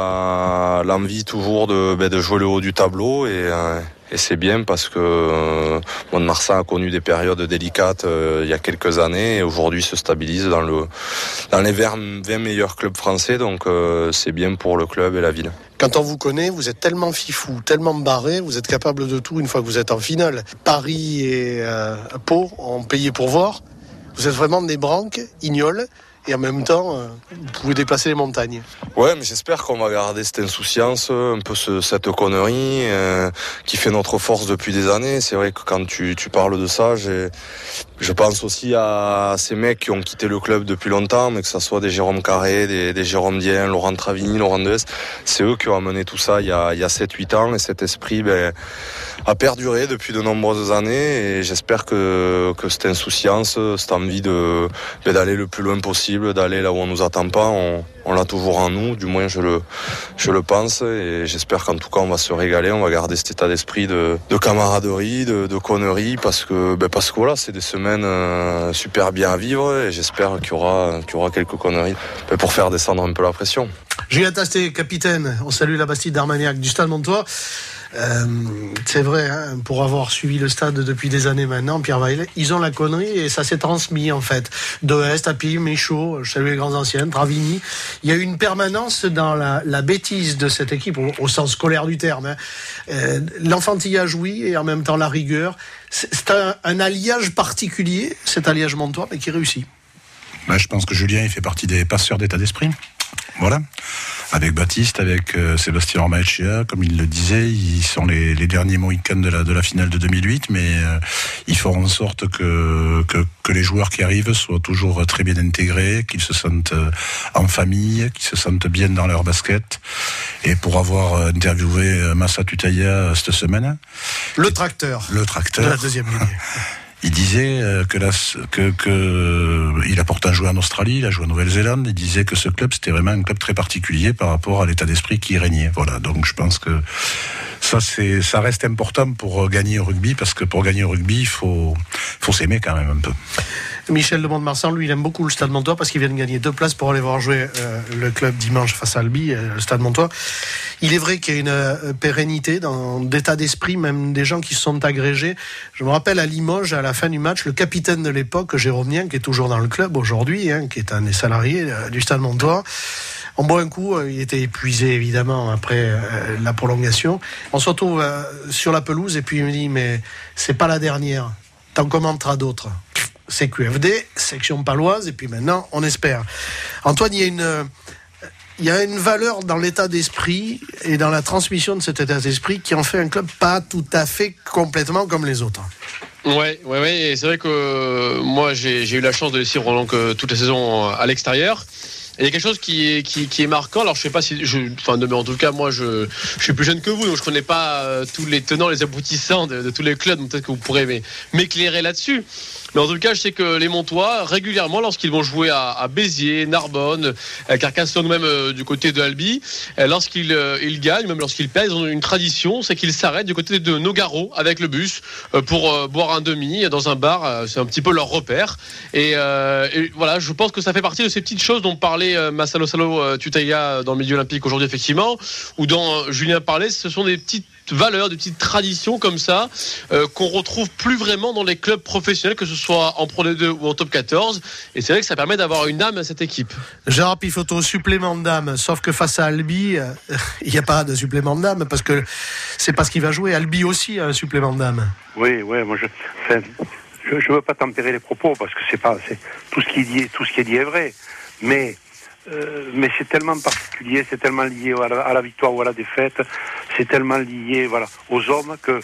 a l'envie toujours de, ben, de jouer le haut du tableau et euh, Et c'est bien parce que euh, Mont-de-Marsan a connu des périodes délicates euh, il y a quelques années et aujourd'hui se stabilise dans, le, dans les vingt meilleurs clubs français. Donc euh, c'est bien pour le club et la ville. Quand on vous connaît, vous êtes tellement fifou, tellement barré, vous êtes capable de tout une fois que vous êtes en finale. Paris et euh, Pau ont payé pour voir. Vous êtes vraiment des branques, ignoles. Et en même temps, euh, vous pouvez déplacer les montagnes. Ouais, mais j'espère qu'on va garder cette insouciance, un peu ce, cette connerie euh, qui fait notre force depuis des années. C'est vrai que quand tu, tu parles de ça, j'ai, je pense aussi à ces mecs qui ont quitté le club depuis longtemps, mais que ça soit des Jérôme Carré, des, des Jérôme Dien, Laurent Travini, Laurent Deves. C'est eux qui ont amené tout ça il y a, il y a sept huit ans et cet esprit ben, a perduré depuis de nombreuses années et j'espère que, que cette insouciance, cette envie de, ben, d'aller le plus loin possible, d'aller là où on nous attend pas, on, on l'a toujours en nous, du moins je le, je le pense et j'espère qu'en tout cas on va se régaler, on va garder cet état d'esprit de, de camaraderie, de, de conneries parce que, ben parce que voilà, c'est des semaines euh, super bien à vivre et j'espère qu'il y aura, qu'il y aura quelques conneries ben pour faire descendre un peu la pression. Julien Tastet, capitaine, on salue la Bastide d'Armagnac du Stade Montois. Euh, c'est vrai, hein, pour avoir suivi le stade depuis des années maintenant, Pierre Vaillet, ils ont la connerie et ça s'est transmis en fait. Doest, Tapi, Méchaud, je salue les grands anciens, Travini. Il y a eu une permanence dans la, la bêtise de cette équipe, au, au sens scolaire du terme. Hein. Euh, l'enfantillage, oui, et en même temps la rigueur. C'est, c'est un, un alliage particulier, cet alliage montois, mais qui réussit. Ben, je pense que Julien, il fait partie des passeurs d'état d'esprit. Voilà. Avec Baptiste, avec euh, Sébastien Ormaechea, comme il le disait, ils sont les, les derniers Mohicans de la, de la finale de deux mille huit, mais euh, ils font en sorte que, que, que les joueurs qui arrivent soient toujours très bien intégrés, qu'ils se sentent en famille, qu'ils se sentent bien dans leur basket. Et pour avoir interviewé Massa Tutaya cette semaine... Le tracteur. Le tracteur. De la deuxième ligne. Il disait que, la, que, que il a pourtant joué en Australie, il a joué en Nouvelle-Zélande. Il disait que ce club c'était vraiment un club très particulier par rapport à l'état d'esprit qui régnait. Voilà, donc je pense que ça c'est, ça reste important pour gagner au rugby parce que pour gagner au rugby il faut, faut s'aimer quand même un peu. Michel de Mont-de-Marsan, lui, il aime beaucoup le Stade Montois parce qu'il vient de gagner deux places pour aller voir jouer euh, le club dimanche face à Albi, euh, le Stade Montois. Il est vrai qu'il y a une euh, pérennité dans d'état d'esprit, même des gens qui se sont agrégés. Je me rappelle à Limoges, à la fin du match, le capitaine de l'époque, Jérôme Dien, qui est toujours dans le club aujourd'hui, hein, qui est un des salariés euh, du Stade Montois. On boit un coup, euh, il était épuisé évidemment après euh, la prolongation. On se retrouve euh, sur la pelouse et puis il me dit, mais c'est pas la dernière, t'en commenteras d'autres. C'est Q F D, section paloise, et puis maintenant, on espère. Antoine, il y a une, il y a une valeur dans l'état d'esprit et dans la transmission de cet état d'esprit qui en fait un club pas tout à fait complètement comme les autres. Ouais, ouais, ouais. Et c'est vrai que euh, moi, j'ai, j'ai eu la chance de laisser Roland que toute la saison à l'extérieur. il y a quelque chose qui est, qui, qui est marquant. Alors, je sais pas si, je, enfin, mais en tout cas, moi, je, je suis plus jeune que vous, donc je connais pas euh, tous les tenants, les aboutissants de, de tous les clubs. Donc peut-être que vous pourrez m'éclairer là-dessus. Mais en tout cas, je sais que les Montois, régulièrement, lorsqu'ils vont jouer à, à Béziers, Narbonne, à Carcassonne, même euh, du côté de Albi, euh, lorsqu'ils euh, ils gagnent, même lorsqu'ils perdent, ils ont une tradition, c'est qu'ils s'arrêtent du côté de Nogaro avec le bus euh, pour euh, boire un demi dans un bar. Euh, c'est un petit peu leur repère. Et, euh, et voilà, je pense que ça fait partie de ces petites choses dont parlait euh, Massalo Salo euh, Tutaya dans le milieu olympique aujourd'hui, effectivement, ou dont euh, Julien parlait. Ce sont des petites valeurs, des petites traditions comme ça euh, qu'on retrouve plus vraiment dans les clubs professionnels, que ce soit en Pro D deux ou en Top quatorze, et c'est vrai que ça permet d'avoir une âme à cette équipe. Gérard Pifotto, supplément d'âme, sauf que face à Albi, il n'y a pas de supplément d'âme, parce que c'est parce qu'il va jouer. Albi aussi a un supplément d'âme. Oui, oui, moi je je, je veux pas tempérer les propos, parce que c'est pas c'est, tout ce qui est dit, tout ce qui est dit est vrai, mais Euh, mais c'est tellement particulier, c'est tellement lié à la, à la victoire ou à la défaite, c'est tellement lié, voilà, aux hommes que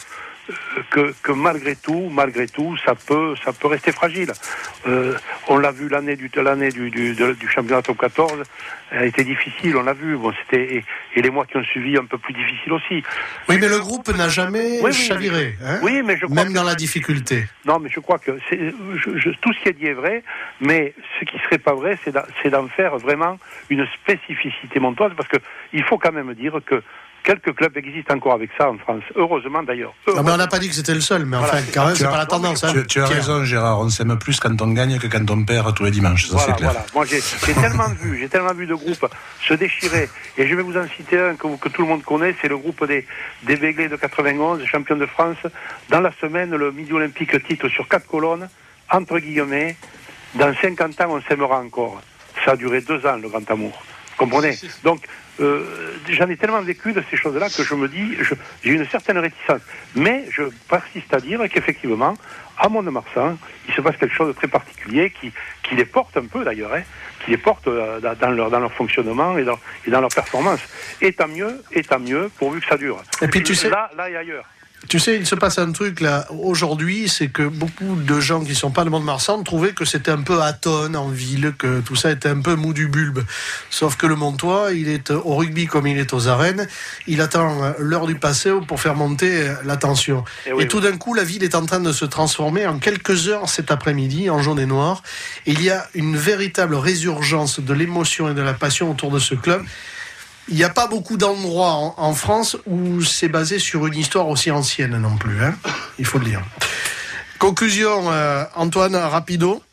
que, que malgré tout, malgré tout, ça peut, ça peut rester fragile. Euh, on l'a vu l'année du l'année du, du, du championnat Top quatorze, a été difficile, on l'a vu. Bon, c'était et, et les mois qui ont suivi un peu plus difficiles aussi. Oui, mais le groupe n'a jamais oui, oui, chaviré, mais, hein oui, mais je crois même dans la difficulté. Non, mais je crois que c'est, je, je, tout ce qui est dit est vrai, mais ce qui serait pas vrai, c'est, d'en, c'est d'en faire vraiment une spécificité montoise, parce que il faut quand même dire que quelques clubs existent encore avec ça en France. Heureusement d'ailleurs. Heureusement. Non, mais on n'a pas dit que c'était le seul, mais voilà, enfin, quand même, c'est as, pas la tendance. Hein. Tu, tu as Pierre. raison, Gérard. On s'aime plus quand on gagne que quand on perd tous les dimanches. Ça, voilà, c'est clair. Voilà. Moi, j'ai, j'ai tellement vu, j'ai tellement vu de groupes se déchirer. Et je vais vous en citer un que, que tout le monde connaît. C'est le groupe des, des Béglés de quatre-vingt-onze, champions de France. Dans la semaine, le Midi Olympique titre sur quatre colonnes, entre guillemets, dans cinquante ans, on s'aimera encore. Ça a duré deux ans, le grand amour. Comprenez ? Donc, euh, j'en ai tellement vécu de ces choses-là que je me dis, je, j'ai une certaine réticence. Mais je persiste à dire qu'effectivement, à Mont-de-Marsan, il se passe quelque chose de très particulier qui, qui les porte un peu d'ailleurs, hein, qui les porte euh, dans, leur, dans leur fonctionnement et dans, et dans leur performance. Et tant mieux, et tant mieux, pourvu que ça dure. Et puis tu sais, là, là et ailleurs. Tu sais, il se passe un truc là aujourd'hui, c'est que beaucoup de gens qui ne sont pas de Mont-de-Marsan trouvaient que c'était un peu atone en ville, que tout ça était un peu mou du bulbe. Sauf que le Montois, il est au rugby comme il est aux arènes, il attend l'heure du passé pour faire monter la tension. Et, oui, et tout oui. d'un coup, la ville est en train de se transformer en quelques heures cet après-midi, en jaune et noir. Et il y a une véritable résurgence de l'émotion et de la passion autour de ce club. Il n'y a pas beaucoup d'endroits en, en France où c'est basé sur une histoire aussi ancienne non plus, hein, il faut le dire. Conclusion, euh, Antoine, rapido.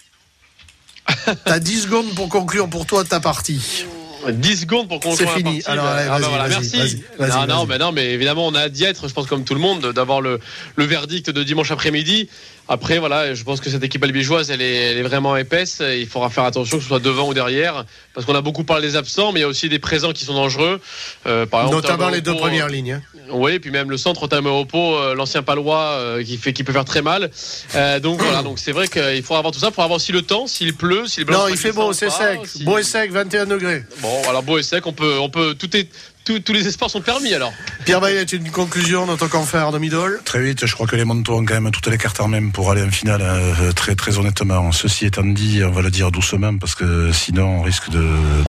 T'as dix secondes pour conclure pour toi ta partie. dix secondes pour conclure c'est fini. La Alors, allez, ah vas-y, ben voilà, vas-y, merci. Vas-y, vas-y, non, vas-y. non, mais non, mais évidemment, on a hâte d'y être, je pense, comme tout le monde, d'avoir le, le verdict de dimanche après-midi. Après, voilà, je pense que cette équipe albigeoise, elle est, elle est vraiment épaisse. Il faudra faire attention que ce soit devant ou derrière, parce qu'on a beaucoup parlé des absents, mais il y a aussi des présents qui sont dangereux. Euh, par exemple, notamment les deux repos, premières lignes. Hein. Oui, et puis même le centre Tamé Repos, euh, l'ancien Palois, euh, qui fait, qui peut faire très mal. Euh, donc voilà, donc c'est vrai qu'il faut avoir tout ça, il faut avoir aussi le temps, s'il pleut, s'il Non, il fait beau, c'est pas, sec, si... beau et sec, vingt et un degrés. Bon, alors beau et sec, on peut, on peut, tout est. Tous, tous les espoirs sont permis alors. Pierre Baillet, une conclusion de ton confrère de Midol. Très vite, je crois que les Montois ont quand même toutes les cartes en main pour aller en finale, euh, très, très honnêtement. Ceci étant dit, on va le dire doucement parce que sinon on risque de